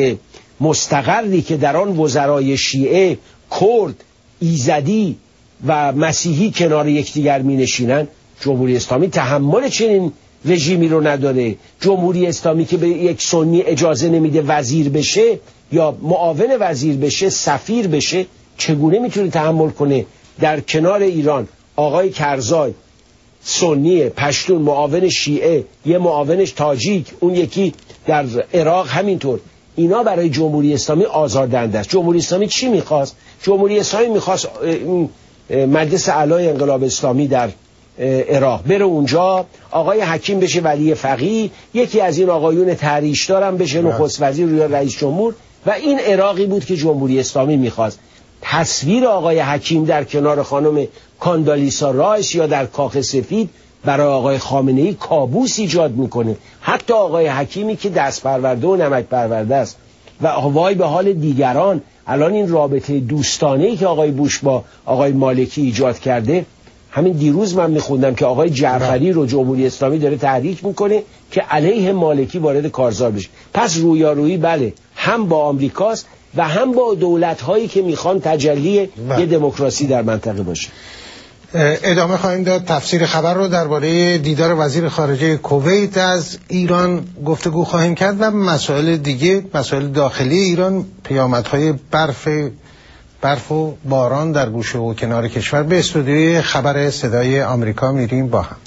مستقری که در آن وزرای شیعه، کرد، ایزدی و مسیحی کنار یکدیگر می نشینن. جمهوری اسلامی تحمل چنین رژیمی رو نداره. جمهوری اسلامی که به یک سنی اجازه نمیده وزیر بشه یا معاون وزیر بشه، سفیر بشه، چگونه میتونه تحمل کنه در کنار ایران آقای کرزای سنی پشتون معاون شیعه، یه معاونش تاجیک، اون یکی در عراق همینطور. اینا برای جمهوری اسلامی آزاردهنده است. جمهوری اسلامی چی میخواست؟ جمهوری اسلامی میخواست مجلس اعلی انقلاب اسلامی در عراق بره اونجا، آقای حکیم بشه ولی فقیه، یکی از این آقایون تحریش‌دار هم بشه نخست وزیر یا رئیس جمهور، و این عراقی بود که جمهوری اسلامی میخواست. تصویر آقای حکیم در کنار خانم کاندالیسا رایس یا در کاخ سفید برای آقای خامنه‌ای کابوس ایجاد میکنه. حتی آقای حکیمی که دست پرورده و نمک پرورده است و وای به حال دیگران. الان این رابطه دوستانه‌ای که آقای بوش با آقای مالکی ایجاد کرده، همین دیروز من میخوندم که آقای جعفری رو جمهوری اسلامی داره تحریک میکنه که علیه مالکی وارد کارزار بشه. پس رویارویی بله، هم با آمریکاست و هم با دولت‌هایی که میخوان تجلی یه دموکراسی در منطقه باشه. ادامه خواهیم داد. تفسیر خبر رو درباره دیدار وزیر خارجه کویت از ایران گفتگو خواهیم کرد و مسائل دیگه، مسائل داخلی ایران، پیامدهای برف و باران در گوشه و کنار کشور. به استودیوی خبر صدای آمریکا میریم با هم.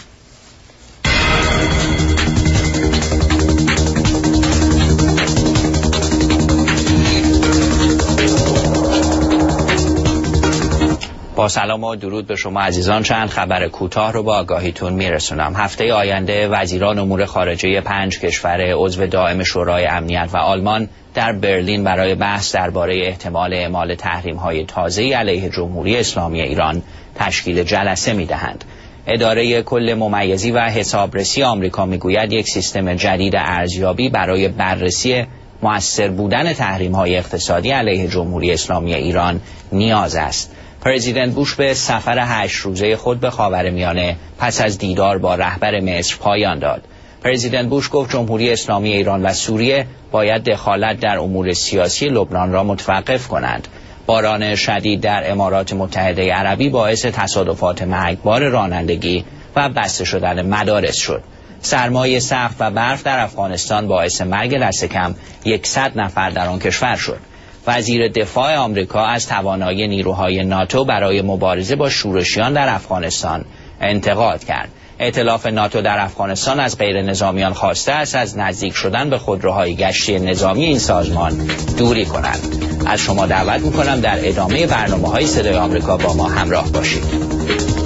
با سلام و درود به شما عزیزان، چند خبر کوتاه رو با آگاهیتون میرسونم. هفته آینده وزیران امور خارجه 5 کشور عضو دائم شورای امنیت و آلمان در برلین برای بحث درباره احتمال اعمال تحریم‌های تازه‌ای علیه جمهوری اسلامی ایران تشکیل جلسه می‌دهند. اداره کل ممیزی و حسابرسی آمریکا میگوید یک سیستم جدید ارزیابی برای بررسی مؤثر بودن تحریم‌های اقتصادی علیه جمهوری اسلامی ایران نیاز است. پرزیدنت بوش به سفر 8 روزه خود به خاورمیانه پس از دیدار با رهبر مصر پایان داد. پرزیدنت بوش گفت جمهوری اسلامی ایران و سوریه باید دخالت در امور سیاسی لبنان را متوقف کنند. باران شدید در امارات متحده عربی باعث تصادفات مرگبار رانندگی و بسته شدن مدارس شد. سرمای سخت و برف در افغانستان باعث مرگ دست کم 100 نفر در آن کشور شد. وزیر دفاع آمریکا از توانایی نیروهای ناتو برای مبارزه با شورشیان در افغانستان انتقاد کرد. ائتلاف ناتو در افغانستان از غیر نظامیان خواسته است از نزدیک شدن به خودروهای گشتی نظامی این سازمان دوری کنند. از شما دعوت می‌کنم در ادامه برنامه‌های صدای آمریکا با ما همراه باشید.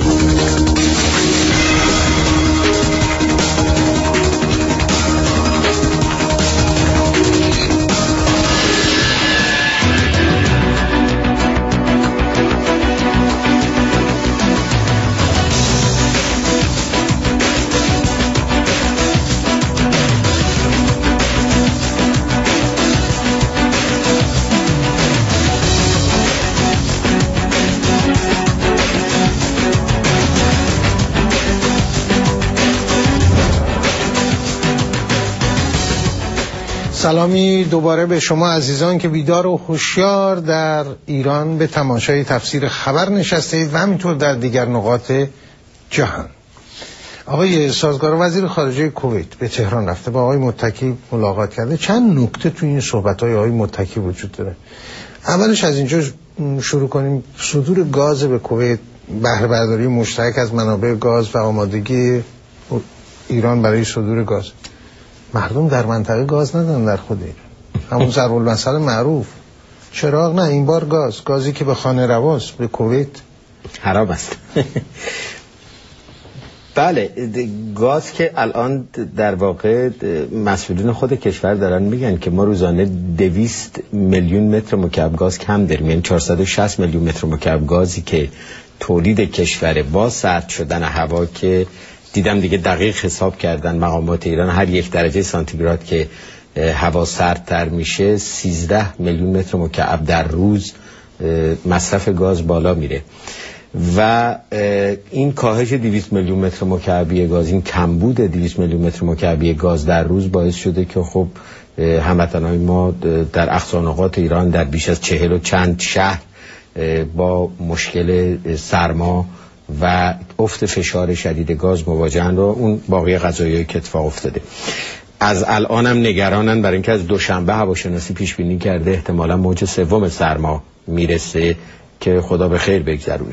سلامی دوباره به شما عزیزان که بیدار و هوشیار در ایران به تماشای تفسیر خبر نشسته اید و همینطور در دیگر نقاط جهان. آقای سازگار وزیر خارجه کویت به تهران رفته، با آقای متکی ملاقات کرده. چند نکته تو این صحبت‌های آقای متکی وجود داره. اولش از اینجا شروع کنیم. صدور گاز به کویت، بهره برداری مشترک از منابع گاز و آمادگی ایران برای صدور گاز. مردم در منطقه گاز ندارن در خود ایران. همون ضرب المثل معروف. چراغ نه، این بار گازی که به خانه رواست، به کویت حرام است. بله، گاز که الان در واقع مسئولین خود کشور دارن میگن که ما روزانه 200 میلیون متر مکعب گاز کم داریم، یعنی 460 میلیون متر مکعب گازی که تولید کشور با سرد شدن هوا که دیدم دیگه دقیق حساب کردن مقامات ایران، هر 1 درجه سانتیگراد که هوا سردتر میشه 13 میلیون متر مکعب در روز مصرف گاز بالا میره و این کاهش 200 میلیون متر مکعبی گاز، این کمبود 200 میلیون متر مکعبی گاز در روز باعث شده که خب هموطنان ما در اقصا نقاط ایران در بیش از 40 و چند شهر با مشکل سرما و افت فشار شدید گاز مواجهن و اون باقی قضایایی که اتفاق افتاده. از الانم نگرانن برای اینکه از دوشنبه هواشناسی پیش بینی کرده احتمالاً موج 3 سرما میرسه که خدا به خیر بگذرونه.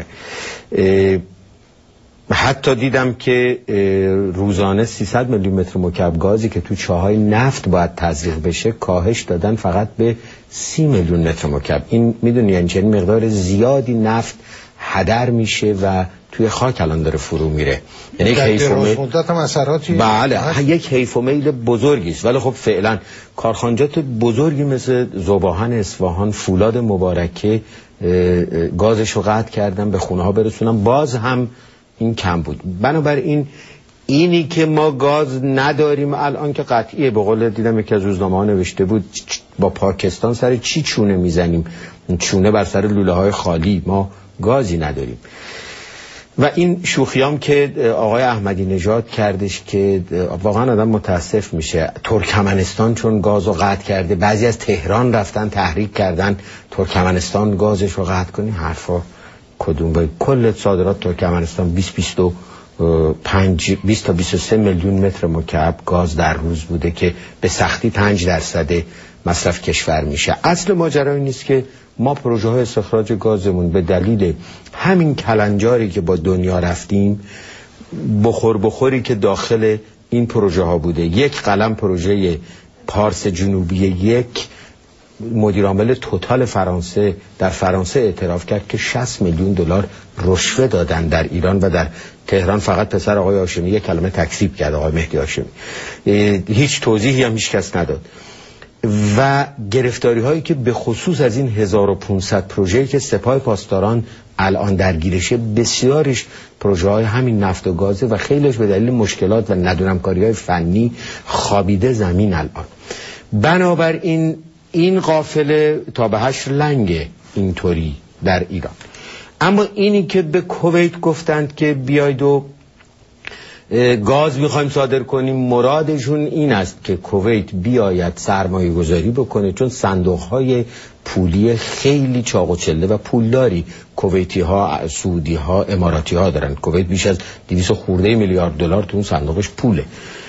حتی دیدم که روزانه 300 میلیون متر مکعب گازی که تو چاهای نفت باید تزریق بشه کاهش دادن فقط به 30 میلیون متر مکعب. این میدونی یعنی چه مقدار زیادی نفت هدر میشه و توی خاک الان داره فرو میره. یعنی یک حیف و میل مدت هم اثراتی. بله، یک حیف و میل بزرگی است، ولی خب فعلا کارخانجات بزرگی مثل ذوباهن اصفهان، فولاد مبارکه گازش رو قطع کردن به خونه ها برسونن، باز هم این کم بود. بنابراین اینی که ما گاز نداریم الان که قطعیه. به قول دیدم یکی از روزنامه ها نوشته بود با پاکستان سر چی چونه میزنیم، چونه بر سر لوله های خالی، ما گازی نداریم. و این شوخیام که آقای احمدی نژاد کردش که واقعا آدم متاسف میشه. ترکمنستان چون گازو قطع کرده، بعضی از تهران رفتن تحریک کردن ترکمنستان گازش رو قطع کنی. حرفا کدوم و کل صادرات ترکمنستان 20 تا 23 میلیون متر مکعب گاز در روز بوده که به سختی 5% مصرف کشور میشه. اصل ماجرا این نیست که ما پروژه های استخراج گازمون به دلیل همین کلنجاری که با دنیا رفتیم، بخوری که داخل این پروژه ها بوده. یک قلم پروژه پارس جنوبی، یک مدیر عامل توتال فرانسه در فرانسه اعتراف کرد که 60 میلیون دلار رشوه دادن در ایران و در تهران فقط پسر آقای هاشمی یک کلمه تکذیب کرد، آقای مهدی هاشمی. هیچ توضیحی هم هیچ کس نداد. و گرفتاری هایی که به خصوص از این 1500 پروژه‌ای که سپاه پاسداران الان درگیرشه، بسیارش پروژه های همین نفت و گازه و خیلیش به دلیل مشکلات و ندونمکاری های فنی خوابیده زمین الان. بنابراین این قافله تا به 8 لنگ اینطوری در ایران. اما اینی که به کویت گفتند که بیاید و گاز میخوایم صادر کنیم، مرادشون این است که کویت بیاید سرمایه گذاری بکنه، چون صندوق های پولی خیلی چاق و چله و پولداری کویتی ها، سعودی ها، اماراتی ها دارن. کویت بیش از 200 خورده میلیارد دلار تو اون صندوقش پوله.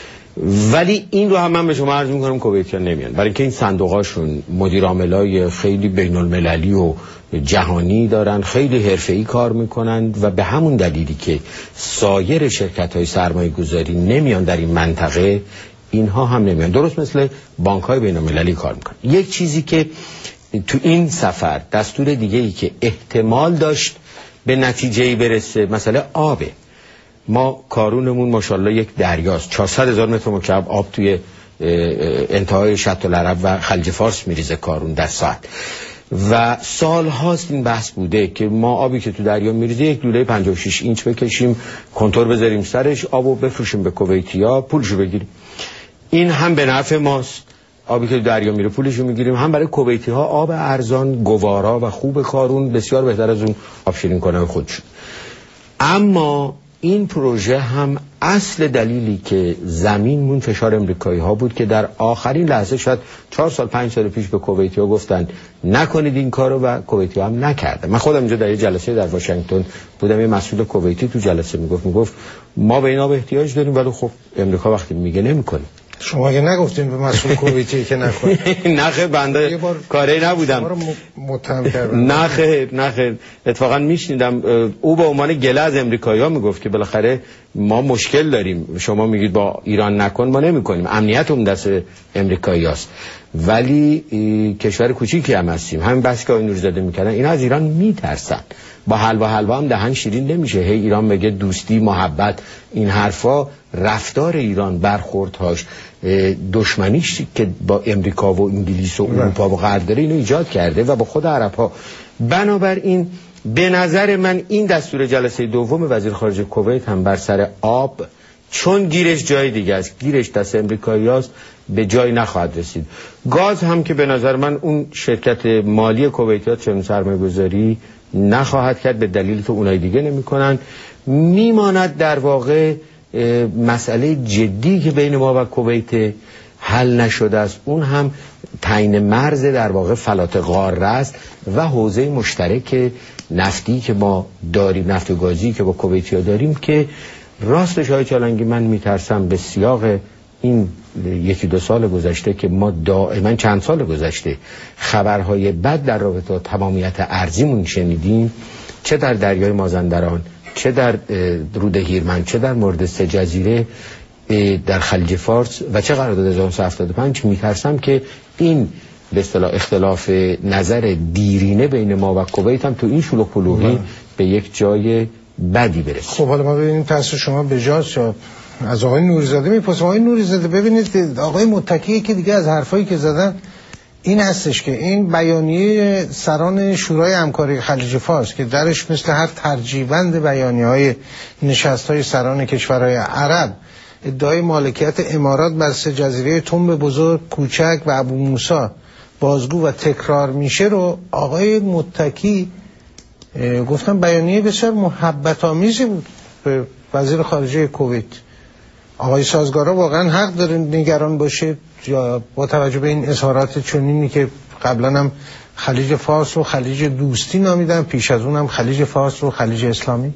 ولی این رو هم من به شما عرض میکنم کویتیان نمیان، برای اینکه این صندوقاشون مدیر عاملای خیلی بین المللی و جهانی دارن، خیلی حرفه‌ای کار میکنن و به همون دلیلی که سایر شرکت‌های سرمایه گذاری نمیان در این منطقه، اینها هم نمیان. درست مثل بانک‌های بین المللی کار میکنن. یک چیزی که تو این سفر، دستور دیگه‌ای که احتمال داشت به نتیجه‌ای برسه، مسئله آبه. ما کارونمون ماشاءالله یک دریاست، 400,000 متر مکعب آب توی انتهای شط العرب و خلیج فارس میریزه کارون در ساعت. و سال هاست این بحث بوده که ما آبی که تو دریا میریزه یک لوله 56 اینچ بکشیم، کنتور بذاریم سرش، آبو بفروشیم به کویتیا، پولشو بگیریم. این هم به نفع ماست، آبی که تو دریا میره پولشو میگیریم، هم برای کویتی ها آب ارزان، گوارا و خوب کارون بسیار بهتر از اون آب شیرین کنه خودشون. اما این پروژه هم اصل دلیلی که زمین مون فشار امریکایی ها بود که در آخرین لحظه، شاید 4 سال 5 سال پیش، به کویتی ها گفتن نکنید این کارو و کویتی ها هم نکردن. من خودم اینجا در یه جلسه در واشنگتن بودم، یه مسئول کویتی تو جلسه میگفت ما به اینا به احتیاج داریم، ولی خب امریکا وقتی میگه نمیکنه. شما اگه نگفتین به مسئول کویتی که نکنه؟ نخه بنده کاری نبودم. متهم کردم. نخه اتفاقا میشنیدم او به عنوان گله از امریکایی‌ها میگفت که بالاخره ما مشکل داریم، شما میگید با ایران نکن، ما نمیکنیم، امنیت اون دست امریکایی‌هاست. ولی کشور کوچیکی هم هستیم. همین بحثی که آقای نوری‌زاده میکردن، اینا از ایران میترسن. با حلوا هم دهن شیرین نمیشه. هی ایران میگه دوستی، محبت، این حرفا. رفتار ایران، برخوردهاش، دشمنیش که با امریکا و انگلیس و اروپا و غرب داره، اینو ایجاد کرده و با خود عرب‌ها. بنابراین به نظر من این دستور جلسه دوم وزیر خارجه کویت هم بر سر آب، چون گیرش جای دیگه است، گیرش دست امریکایی‌هاست، به جای نخواهد رسید. گاز هم که به نظر من اون شرکت مالی کویتیات چون سرمایه‌گذاری نخواهد کرد، به دلیلی که اونای دیگه نمی‌کنن. میماند در واقع مسئله جدی که بین ما و کویت حل نشده است، اون هم تعیین مرز در واقع فلات قاره است و حوزه مشترک نفتی که ما داریم، نفت و گازی که با کویتیا داریم، که راستش های چالنگی من میترسم به سیاق این 1-2 سال گذشته که ما دائما، چند سال گذشته، خبرهای بد در رابطه با تمامیت ارزیمون شنیدیم، چه در دریای مازندران، چه در رود هیرمند، چه در مورد 3 جزیره در خلیج فارس و چه قرارداد 1975. میترسم که این به اصطلاح اختلاف نظر دیرینه بین ما و کویت هم تو این شلوغ پلوغی به یک جای بدی برسه. خب حالا ما ببینیم تاثیر شما به جاست یا از آقای نوری‌زاده میپرسم. آقای نوری‌زاده، ببینید آقای متکی که دیگه از حرفایی که زدن این هستش که این بیانیه سران شورای همکاری خلیج فارس که درش مثل هر ترجیبند بیانیه‌های نشست‌های سران کشورهای عرب ادعای مالکیت امارات بر 3 جزیره تنب بزرگ، کوچک و ابو موسی بازگو و تکرار میشه، رو آقای متکی گفتن بیانیه بسیار محبت آمیزی بود به وزیر خارجه کویت. آقای سازگارا واقعا حق داره نگران باشه یا با توجه به این اظهارات چنینی که قبلا هم خلیج فارس رو خلیج دوستی نامیدن، پیش از اونم خلیج فارس رو خلیج اسلامی.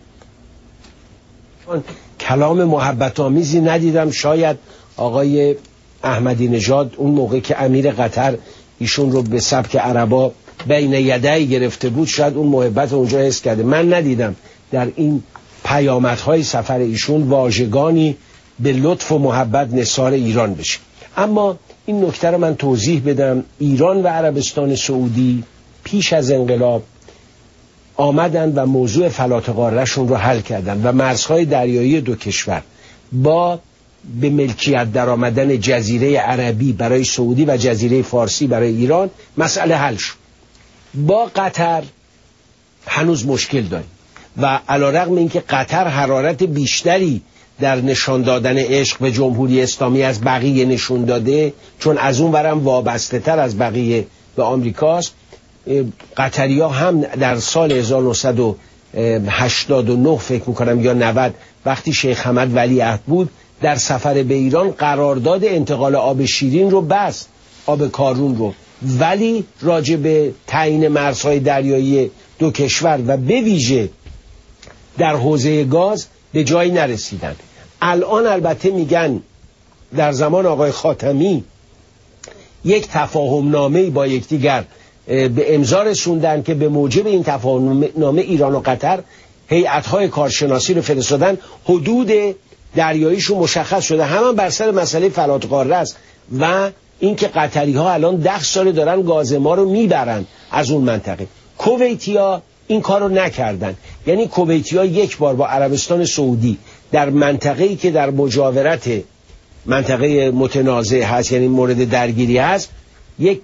کلام محبت آمیزی ندیدم. شاید آقای احمدی نژاد اون موقع که امیر قطر ایشون رو به سبک عربا بین یدی گرفته بود شاید اون محبت اونجا حس کرده. من ندیدم در این پیامدهای سفر ایشون واژگانی به لطف و محبت نثار ایران بشه. اما این نکته رو من توضیح بدم. ایران و عربستان سعودی پیش از انقلاب آمدن و موضوع فلات قاره‌شون رو حل کردن و مرزهای دریایی دو کشور با به ملکیت در آمدن جزیره عربی برای سعودی و جزیره فارسی برای ایران مسئله حل شد. با قطر هنوز مشکل داریم و علیرغم اینکه قطر حرارت بیشتری در نشان دادن عشق به جمهوری اسلامی از بقیه نشون داده، چون از اون ورم وابسته تر از بقیه به آمریکاست، قطری‌ها هم در سال 1989 فکر میکنم یا 90 وقتی شیخ حمد ولیعهد بود در سفر به ایران قرارداد انتقال آب شیرین رو بست، آب کارون رو، ولی راجع به تعیین مرزهای دریایی دو کشور و به ویژه در حوزه گاز به جایی نرسیدن. الان البته میگن در زمان آقای خاتمی یک تفاهم نامه با یکدیگر به امضا رسوندن که به موجب این تفاهم نامه ایران و قطر هیئت‌های کارشناسی رو فرستادن. حدود دریاییشون مشخص شده، هم بر سر مسئله فلات قاره است و اینکه قطری‌ها الان 10 سال دارن گاز ما رو میبرن از اون منطقه. کویتی‌ها این کار رو نکردن. یعنی کویتی‌ها یک بار با عربستان سعودی در منطقه‌ای که در مجاورت منطقه متنازع هست، یعنی مورد درگیری هست، یک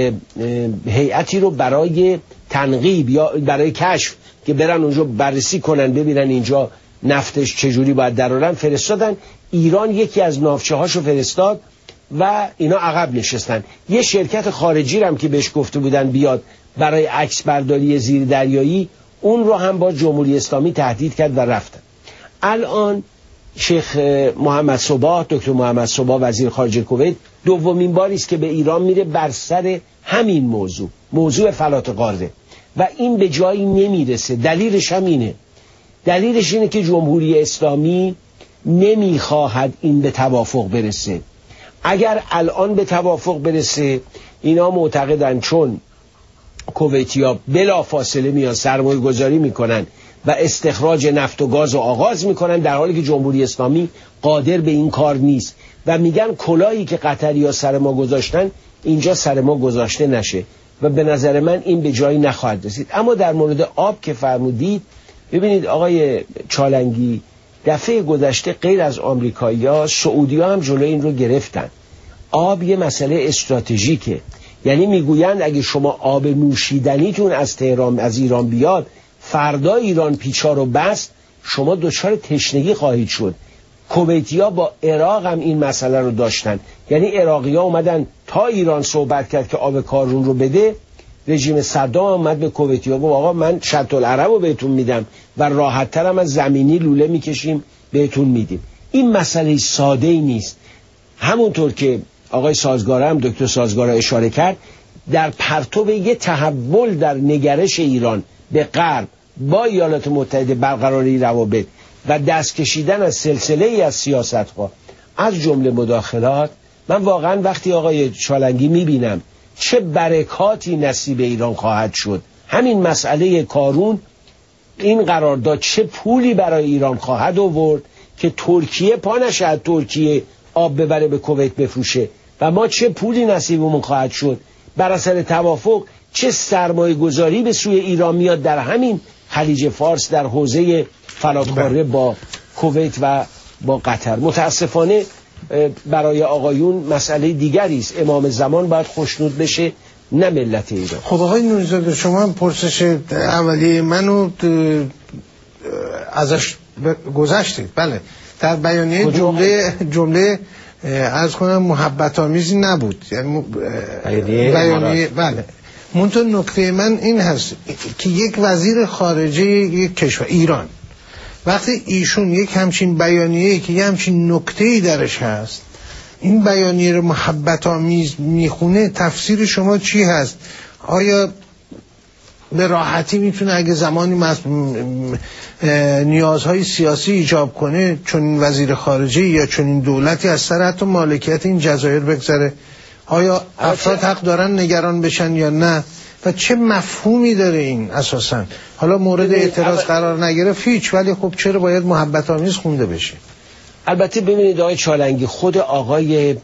هیئتی رو برای تنقیب یا برای کشف که برن اونجا بررسی کنن ببینن اینجا نفتش چجوری باید درارن فرستادن. ایران یکی از ناوچه هاشو فرستاد و اینا عقب نشستن. یه شرکت خارجی هم که بهش گفته بودن بیاد برای عکس برداری زیر دریایی، اون رو هم با جمهوری اسلامی تهدید کرد و رفتن. الان شیخ محمد صباح، دکتر محمد صباح وزیر خارجه کویت، دومین باری است که به ایران میره بر سر همین موضوع فلات قاره و این به جایی نمیرسه. دلیلش همینه. دلیلش اینه که جمهوری اسلامی نمیخواهد این به توافق برسه. اگر الان به توافق برسه، اینا معتقدن چون کویتی‌ها بلا فاصله میان سرمایه گذاری میکنن و استخراج نفت و گاز رو آغاز میکنن، در حالی که جمهوری اسلامی قادر به این کار نیست و میگن کلاهی که قطری‌ها سر ما گذاشتن اینجا سر ما گذاشته نشه و به نظر من این به جایی نخواهد رسید. اما در مورد آب که فرمودید، ببینید آقای چالنگی، دفعه گذشته غیر از آمریکایی‌ها، سعودی‌ها هم جلوی این رو گرفتن. آب یه مسئله استراتژیکه. یعنی میگویند اگه شما آب نوشیدنیتون از تهران از ایران بیاد، فردا ایران پیچا رو بست، شما دچار تشنگی خواهید شد. کویتی‌ها با عراق هم این مسئله رو داشتن. یعنی عراقی‌ها اومدن تا ایران صحبت کرد که آب کارون رو بده، رژیم صدام اومد به کویتی‌ها گفت آقا من شط العرب رو بهتون میدم و راحت‌تر هم از زمینی لوله میکشیم بهتون میدیم. این مسئله ساده‌ای نیست. همونطور که آقای سازگاره هم دکتر سازگاره اشاره کرد، در پرتو یه تحول در نگرش ایران به غرب با ایالات متحده برقراری روابط و دست کشیدن از سلسله ای از سیاست‌ها از جمله مداخلات، من واقعا وقتی آقای چالنگی میبینم چه برکاتی نصیب ایران خواهد شد، همین مسئله کارون، این قرارداد چه پولی برای ایران خواهد آورد که ترکیه پا نشه ترکیه آب ببره به کویت بفروشه و ما چه پولی نصیبمون خواهد شد. بر اثر توافق چه سرمایه گذاری به سوی ایران میاد در همین خلیج فارس در حوزه فلات قاره با کویت و با قطر. متاسفانه برای آقایون مسئله دیگری است. امام زمان باید خوشنود بشه، نه ملت ایران. خب آقای نوری‌زاده، شما هم پرسش اولیه منو ازش گذشتید. بله، در بیانیه جمله عرض کنم محبت آمیزی نبود، یعنی بیانیه بله. منتها نکته من این هست که یک وزیر خارجه یک کشور ایران وقتی ایشون یک همچین بیانیه‌ای که یک همچین نکته‌ای درش هست، این بیانیه رو محبت آمیز میخونه، تفسیر شما چی هست؟ آیا به راحتی میتونه اگه زمانی نیازهای سیاسی ایجاب کنه چون این وزیر خارجه یا چون این دولتی از سر حتی مالکیت این جزایر بگذره؟ آیا افراد حق دارن نگران بشن یا نه؟ و چه مفهومی داره این اساساً؟ حالا مورد اعتراض قرار نگرفت هیچ، ولی خب چرا باید محبت آمیز خونده بشه؟ البته ببینید آقای چالنگی، خود آقای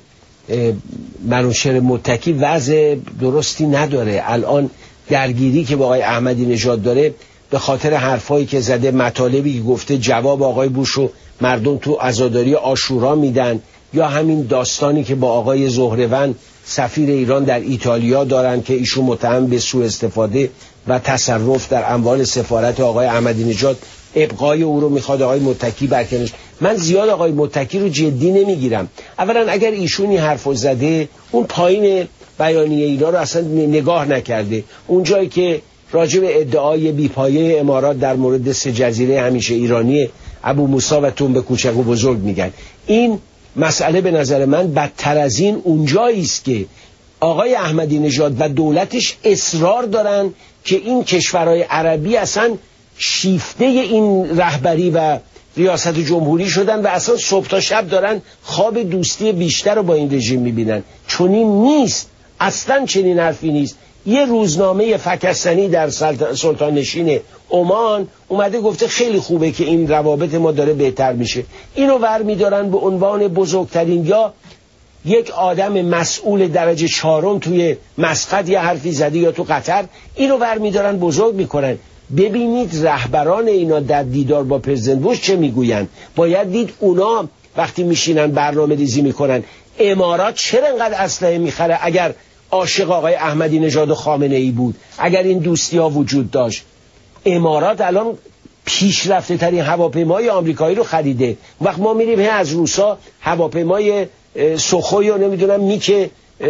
منوچهر متکی وضع درستی نداره. الان درگیری که با آقای احمدی نژاد داره به خاطر حرفایی که زده، مطالبی که گفته، جواب آقای بوش رو مردم تو عزاداری عاشورا میدن، یا همین داستانی که با آقای زهرون سفیر ایران در ایتالیا دارن که ایشون متهم به سوء استفاده و تصرف در اموال سفارت آقای احمدی نژاد، ابقای او رو میخواد آقای متکی برکنش. من زیاد آقای متکی رو جدی نمیگیرم. اولا اگر ایشونی حرفو زده، اون پایین بیانیه اینا رو اصلا نگاه نکرده، اون جایی که راجع به ادعای بیپایه امارات در مورد 3 جزیره همیشه ایرانی ابو موسی و تنبه کوچک و بزرگ میگن. این مسئله به نظر من بدتر از این اونجایی است که آقای احمدی نژاد و دولتش اصرار دارن که این کشورهای عربی اصلا شیفته این رهبری و ریاست جمهوری شدن و اصلا صبح تا شب دارن خواب دوستی بیشتر رو با این رژیم میبینن. چنین نیست، اصلا چنین حرفی نیست. یه روزنامه فکستنی در سلطان نشین عمان اومده گفته خیلی خوبه که این روابط ما داره بهتر میشه. اینو ور میدارن به عنوان بزرگترین، یا یک آدم مسئول درجه 4 توی مسقط یه حرفی زده یا تو قطر، اینو ور میدارن بزرگ میکنن. ببینید رهبران اینا در دیدار با پرزیدنت بوش چه میگوین. باید دید اونا وقتی میشینن برنامه ریزی میکنن امارات چرا انقدر اسلحه میخره. اگر عاشق آقای احمدی نژاد و خامنه ای بود، اگر این دوستی ها وجود داشت، امارات الان پیشرفته ترین هواپیمای آمریکایی رو خریده. وقت ما میریم از روسا هواپیمای سوخوی و نمیدونم میک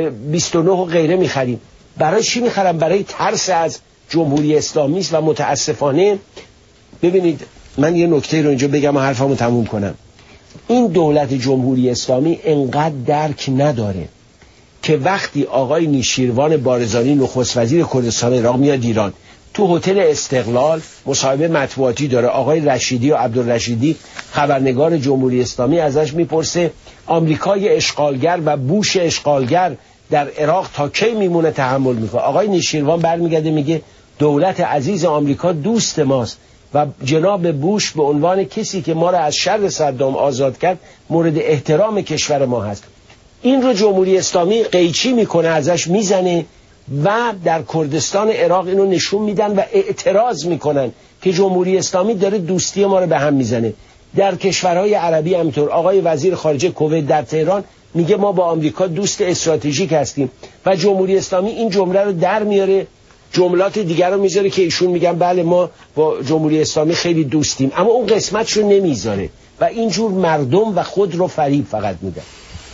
29 و غیره میخریم. برای چی میخرم؟ برای ترس از جمهوری اسلامی است. و متاسفانه ببینید، من یه نکته رو اینجا بگم و حرفمو تموم کنم. این دولت جمهوری اسلامی انقدر درک نداره که وقتی آقای نیشیروان بارزانی نخست وزیر کردستان عراق میاد ایران، تو هتل استقلال مصاحبه مطبوعاتی داره، آقای رشیدی و عبدالرشیدی خبرنگار جمهوری اسلامی ازش میپرسه آمریکای اشغالگر و بوش اشغالگر در عراق تا کی میمونه تحمل میکنه؟ آقای نیشیروان برمیگرده میگه دولت عزیز آمریکا دوست ماست و جناب بوش به عنوان کسی که ما را از شر صدام آزاد کرد مورد احترام کشور ما هست. این رو جمهوری اسلامی قیچی میکنه، ازش میزنه و در کردستان عراق اینو نشون میدن و اعتراض میکنن که جمهوری اسلامی داره دوستی ما رو به هم میزنه. در کشورهای عربی همینطور. آقای وزیر خارجه کویت در تهران میگه ما با آمریکا دوست استراتژیک هستیم و جمهوری اسلامی این جمله رو در میاره، جملات دیگر رو میذاره که ایشون میگن بله ما با جمهوری اسلامی خیلی دوستیم، اما اون قسمتشو نمیذاره و اینجور مردم و خود رو فریب فقط میدن.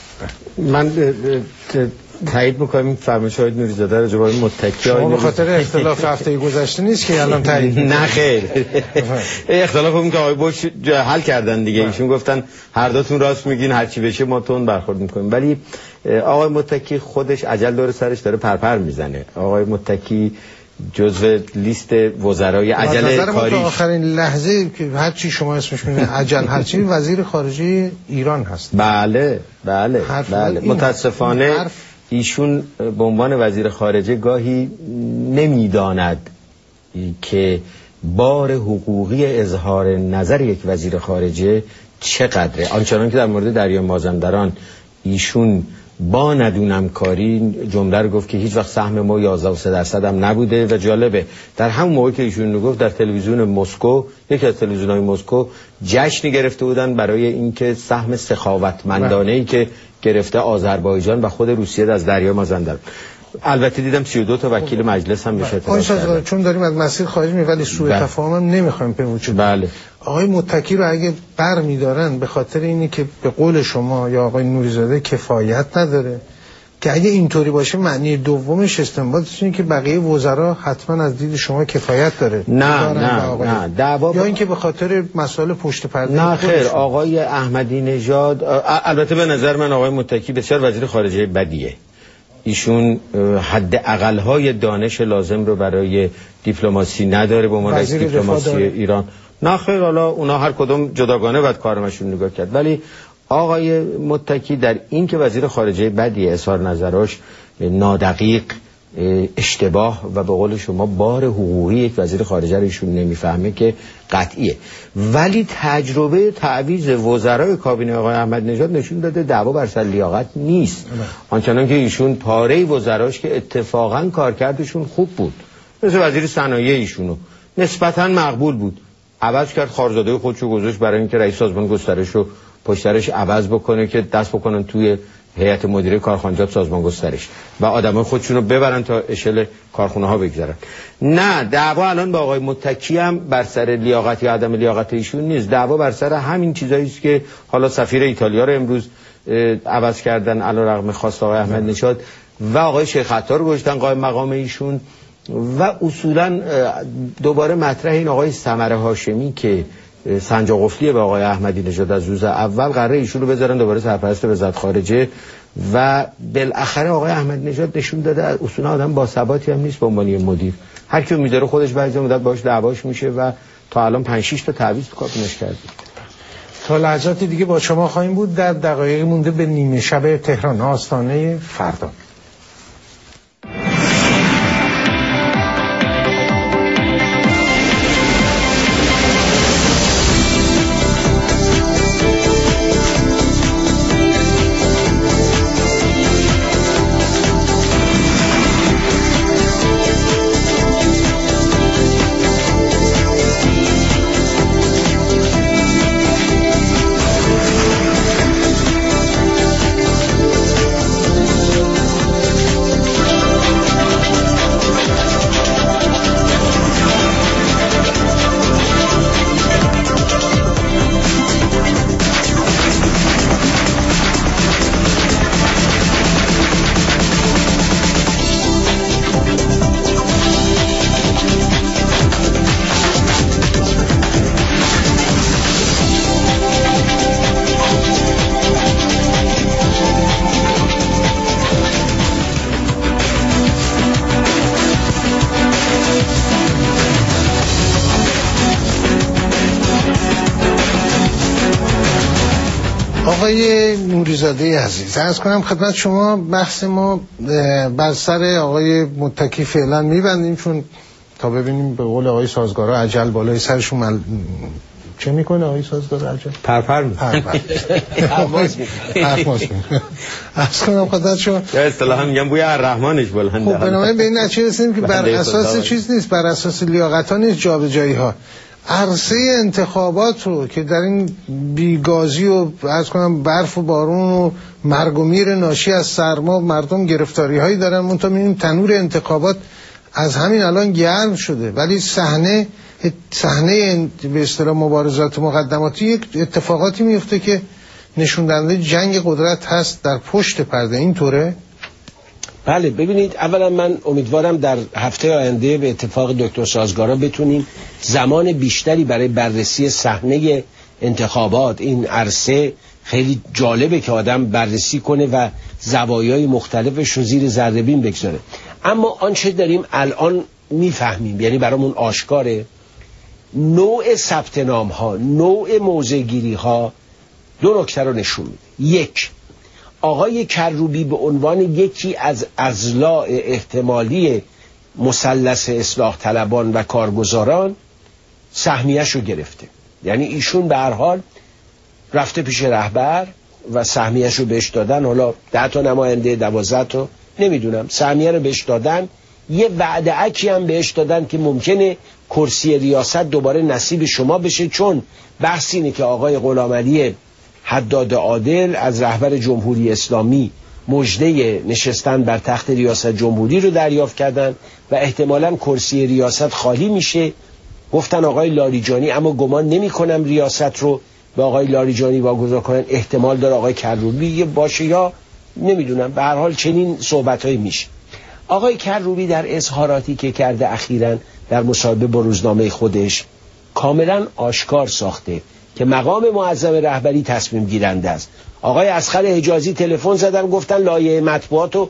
من تایید میکنم فرمایش های نوریزاده رو جواب متکی شما به خاطر اختلاف هفته گذشته نیست که الان تایید نه خیر اختلاف اون که آقای بوش حل کردن دیگه. ایشون گفتن هر دوتون راست میگین، هر چی بشه ما تون برخورد میکنیم. ولی آقای متکی خودش عجل دور سرش داره پرپر میزنه. آقای متکی جزو لیست وزرای عجل کاری آخرین لحظه که هر چی شما اسمش میگین عجل هر چی وزیر خارجه ایران هست. بله متاسفانه ایشون به عنوان وزیر خارجه گاهی نمیداند که بار حقوقی اظهار نظر یک وزیر خارجه چقدره. آنچنان که در مورد دریا مازندران ایشون با ندونم کاری جمله رو گفت که هیچ وقت سهم ما 11.3% هم نبوده و جالبه در همون موقع که ایشون رو گفت در تلویزیون مسکو، یکی از تلویزیون‌های مسکو جشن گرفته بودن برای اینکه سهم سخاوتمندانه‌ای که گرفته آذربایجان و خود روسیه از دریا مازندران. البته دیدم 32 تا وکیل مجلس هم میشه اعتراض. چون داریم از مسیر خارج می ولی سوء تفاهم هم نمیخوایم بپوشه. بله. آقای متکی رو اگه برمی‌دارن به خاطر اینی که به قول شما یا آقای نوریزاده کفایت نداره که اگه اینطوری باشه معنی دومش استنباطش اینه که بقیه وزرا حتما از دید شما کفایت داره. نه دعوا یا اینکه به خاطر مسائل پشت پرده. نه خیر، آقای احمدی نژاد البته به نظر من آقای متکی بسیار وزیر خارجه بدیه. ایشون حد اقل‌های دانش لازم رو برای دیپلماسی نداره به عنوان رئیس دیپلماسی ایران. نه خیر، حالا اونا هر کدوم جداگانه باید کارمشون نگاه کرد، ولی آقای متکی در این که وزیر خارجه بدیه، اظهار نظراش نادقیق، اشتباه و به قول شما بار حقوقی یک وزیر خارجه رو ایشون نمیفهمه که قطعیه. ولی تجربه تعویض وزرای کابینه آقای احمد نژاد نشون داده دعوا بر سر لیاقت نیست، آنچنان که ایشون پاره وزراش که اتفاقا کارکردشون خوب بود، مثل وزیر صنایع ایشونو نسبتا مقبول بود، عوض کرد، خارزاده خودشو گذاشت برای اینکه رئیس سازمان گسترش رو پشترش عوض بکنه که دست بکنن توی هیئت مدیره کارخانجات سازمان گسترش و آدمای خودشونو ببرن تا اشل کارخونه ها بگذارن. نه، دعوا الان با آقای متکی هم بر سر لیاقت یا عدم لیاقت ایشون نیست، دعوا بر سر همین چیزایی است که حالا سفیر ایتالیا رو امروز عوض کردن علیرغم خواست آقای احمد نژاد و آقای شیخ عطار رو گذاشتن قائم مقام ایشون و اصولا دوباره مطرح این آقای ثمر هاشمی که سنجاق قفلی به آقای احمدی نژاد از روز اول قراره ایشون رو بذارن دوباره سرپرست وزارت خارجه و بالاخره آقای احمدی نژاد نشون داده اصولا آدم با ثباتی هم نیست به عنوان مدیر، هر کی میذاره خودش بعضی مدت باهاش دعواش میشه و تا الان 5-6 تا تعویض تو کابینش کرده. تا لحظات دیگه با شما خواهیم بود در دقایق مونده به نیمه شب تهران، آستانه فردا. آقای نوریزاده عزیز، عرض کنم خدمت شما بحث ما بر سر آقای متکی فعلا میبندیم، چون تا ببینیم به قول آقای سازگارا عجل بالای سرشون چه میکنه آقای سازگارا عجل؟ پرپر میکنه. عرض کنم خدمت شما یا اصطلاحا میگم بوی الرحمنش بلنده. خب بنابراین به این نتیجه رسیدیم که بر اساس چیز نیست، بر اساس لیاقت ها نیست، جابجایی ها. عرصه انتخابات رو که در این بیگازی و عرض کنم برف و بارون و مرگ و میر ناشی از سرما مردم گرفتاری هایی دارن، منتها میبینیم تنور انتخابات از همین الان گرم شده، ولی صحنه به اصطلاح مبارزات مقدماتی یک اتفاقاتی میفته که نشون دهنده جنگ قدرت هست در پشت پرده. اینطوره؟ بله، ببینید، اولا من امیدوارم در هفته آینده به اتفاق دکتر سازگارا بتونیم زمان بیشتری برای بررسی صحنه انتخابات، این عرصه خیلی جالبه که آدم بررسی کنه و زوایای مختلفش رو زیر ذره‌بین بگذاره. اما آنچه داریم الان میفهمیم، یعنی برامون آشکاره، نوع ثبت نام ها، نوع موضع گیری ها دو نکته رو نشون میده. یک، آقای کروبی به عنوان یکی از اضلاع احتمالی مثلث اصلاح طلبان و کارگزاران سهمیه‌اش رو گرفته، یعنی ایشون به هر حال رفته پیش رهبر و سهمیه‌اش رو بهش دادن، حالا 10 تا نماینده 12 تا نمیدونم، سهمیه رو بهش دادن، یه وعده‌اکی هم بهش دادن که ممکنه کرسی ریاست دوباره نصیب شما بشه، چون بحث اینه که آقای غلامعلی حداد عادل از رهبر جمهوری اسلامی مژده نشستن بر تخت ریاست جمهوری رو دریافت کردن و احتمالاً کرسی ریاست خالی میشه. گفتن آقای لاریجانی، اما گمان نمی کنم ریاست رو به آقای لاریجانی واگذار کنن، احتمال داره آقای کروبی باشه یا نمیدونم، به هر حال چنین صحبت‌هایی میشه. آقای کروبی در اظهاراتی که کرده اخیراً در مصاحبه با روزنامه خودش کاملا آشکار ساخته که مقام معظم رهبری تصمیم گیرنده است. آقای اصغر حجازی تلفن زدن گفتن لایحه مطبوعاتو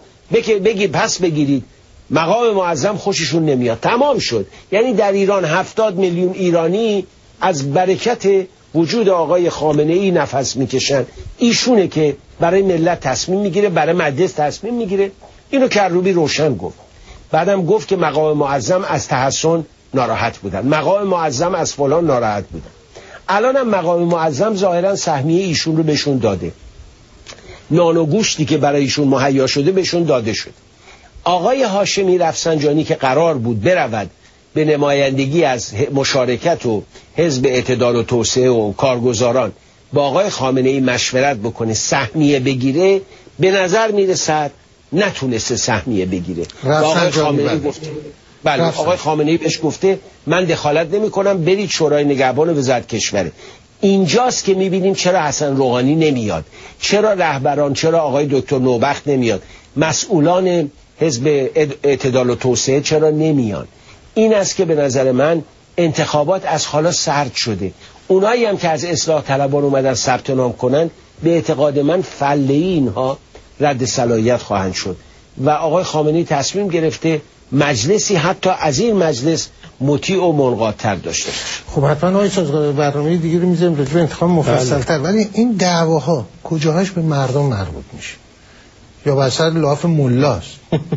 پس بگیرید، مقام معظم خوششون نمیاد، تمام شد. یعنی در ایران 70 میلیون ایرانی از برکت وجود آقای خامنه‌ای نفس میکشن. ایشونه که برای ملت تصمیم میگیره، برای مجلس تصمیم میگیره. اینو کروبی روشن گفت. بعدم گفت که مقام معظم از تحسن ناراحت بودن، مقام معظم از فلان ناراحت بودن. الانم مقام معظم ظاهرا سهمیه ایشون رو بهشون داده، نان و گوشتی که برای ایشون مهیا شده بهشون داده شد. آقای هاشمی رفسنجانی که قرار بود برود به نمایندگی از مشارکت و حزب اعتدال و توسعه و کارگزاران با آقای خامنه‌ای مشورت بکنه سهمیه بگیره، به نظر میرسد نتونسته سهمیه بگیره. آقای خامنه‌ای گفته آقای خامنه‌ای بهش گفته من دخالت نمی کنم، برید شورای نگهبان وزارت کشوره. اینجاست که میبینیم چرا حسن روحانی نمیاد، چرا رهبران، چرا آقای دکتر نوبخت نمیاد، مسئولان حزب اعتدال و توسعه چرا نمیان. این است که به نظر من انتخابات از حالا سرد شده. اونایی هم که از اصلاح طلبان اومدن ثبت نام کنن به اعتقاد من فله‌ای اینها رد صلاحیت خواهند شد و آقای خامنه‌ای تصمیم گرفته مجلسی حتی از این مجلس مطیع و منقادتر داشته. خب حتما آقای سازگار برنامه دیگه رو میذاریم راجع به انتخاب مفصل‌تر، ولی این دعواها کجاهاش به مردم مربوط میشه یا به اثر لاف ملاست؟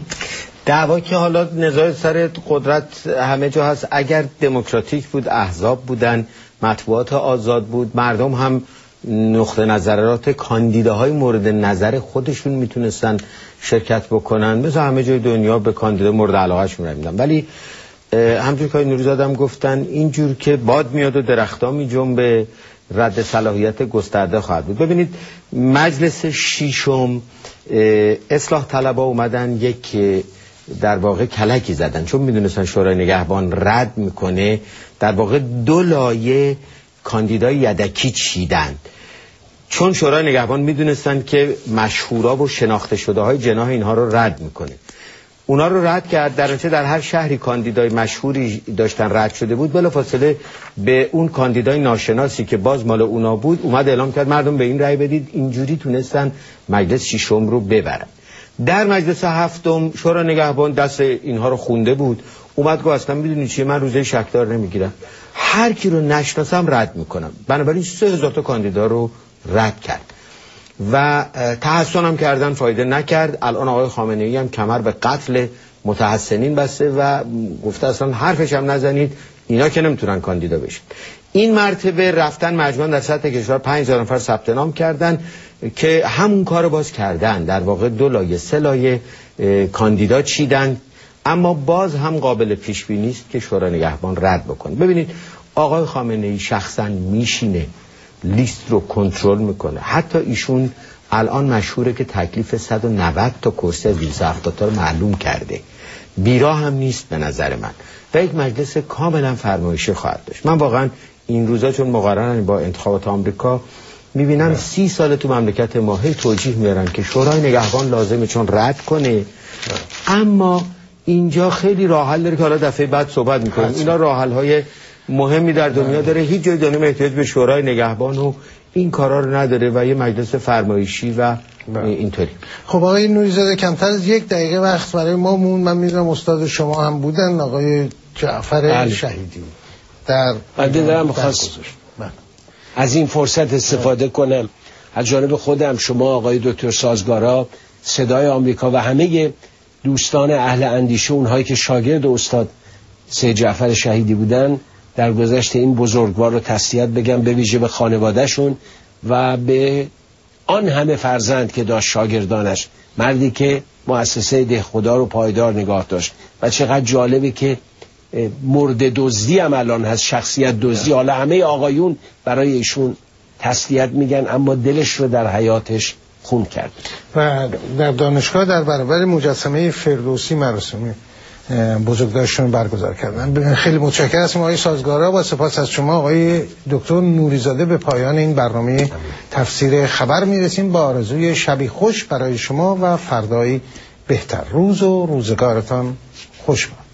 دعوا که حالا نزاع سر قدرت همه جا هست. اگر دموکراتیک بود، احزاب بودن، مطبوعات آزاد بود، مردم هم نقطه نظرات کاندیداهای مورد نظر خودشون میتونستن شرکت بکنن، مثل همه جای دنیا به کاندیدا مورد علاقه‌شون میدن. ولی همونجور که نوریزادم گفتن اینجور که باد میاد و درخت‌ها میجنبه رد صلاحیت گسترده خواهد بود. ببینید مجلس ششم اصلاح طلبها اومدن یک در واقع کلکی زدن، چون میدونستن شورای نگهبان رد میکنه. در واقع دو لایه کاندیدای یدکی چیدن، چون شورای نگهبان میدونستن که مشهورا و شناخته شده های جناح اینها رو رد میکنه. اونا رو رد کرد، در هر شهری کاندیدای مشهوری داشتن رد شده بود، بلافاصله به اون کاندیدای ناشناسی که باز مال اونا بود اومد اعلام کرد مردم به این رأی بدید. اینجوری تونستن مجلس ششم رو ببرن. در مجلس هفتم شورای نگهبان دست اینها رو خونده بود، اومد گفت اصلا میدونی چیه، من روزه شکدار نمیگیرم، هر کی رو نشناسم رد میکنم. بنابراین 3000 تا کاندیدا رو رد کرد و تحسن هم کردن، فایده نکرد. الان آقای خامنه‌ای هم کمر به قتل متحسنین بسته و گفته اصلا حرفش هم نزنید، اینا که نمیتونن کاندیدا بشن. این مرتبه رفتن مجموعاً در سطح کشور 5000 نفر ثبت نام کردن که همون کارو باز کردن. در واقع 2 لایه 3 لایه کاندیدا چیدن، اما باز هم قابل پیش بینی است که شورای نگهبان رد بکنه. ببینید آقای خامنه‌ای شخصا میشینه لیست رو کنترل میکنه. حتی ایشون الان مشهوره که تکلیف 190 تا کرسی از 270 تا رو معلوم کرده. بیرا هم نیست به نظر من و یک مجلس کاملا فرمایشی خواهد داشت. من واقعا این روزا چون مقارنه با انتخابات آمریکا میبینم 30 سال تو مملکت ما هی توجیه میارن که شورای نگهبان لازمه چون رد کنه، اما اینجا خیلی راه حل داره که حالا دفعه بعد صحبت میکنیم. اینا راه حل های مهمی در دنیا داره، هیچ جای دنیا احتیاج به شورای نگهبان و این کارا رو نداره و یه مجلس فرمایشی و اینطوری. خب آقای نوری‌زاده کمتر از 1 دقیقه وقت برای ما مون. من میدونم استاد شما هم بودن، آقای جعفر شهیدی در دارم خواست از این فرصت استفاده کنم از جانب خودم، شما آقای دکتر سازگارا، صدای آمریکا و همه دوستان اهل اندیشه، اونهایی که شاگرد استاد سید جعفر شهیدی بودن، در گذشت این بزرگوار رو تسلیت بگم، به ویژه به خانوادهشون و به آن همه فرزند که داشت، شاگردانش. مردی که مؤسسه دهخدا رو پایدار نگاه داشت و چقدر جالبه که مورد دزدی هم الان هست، شخصیت دزدی. حالا همه آقایون برای ایشون تسلیت میگن، اما دلش رو در حیاتش خون کرد. و در دانشگاه در برابر مجسمه فردوسی مراسم بزرگداشتشون برگزار کردن. خیلی متشکرم از آقای سازگارا، با سپاس از شما آقای دکتر نوریزاده. به پایان این برنامه تفسیر خبر میرسیم با آرزوی شبی خوش برای شما و فردایی بهتر. روز و روزگارتان خوش باد.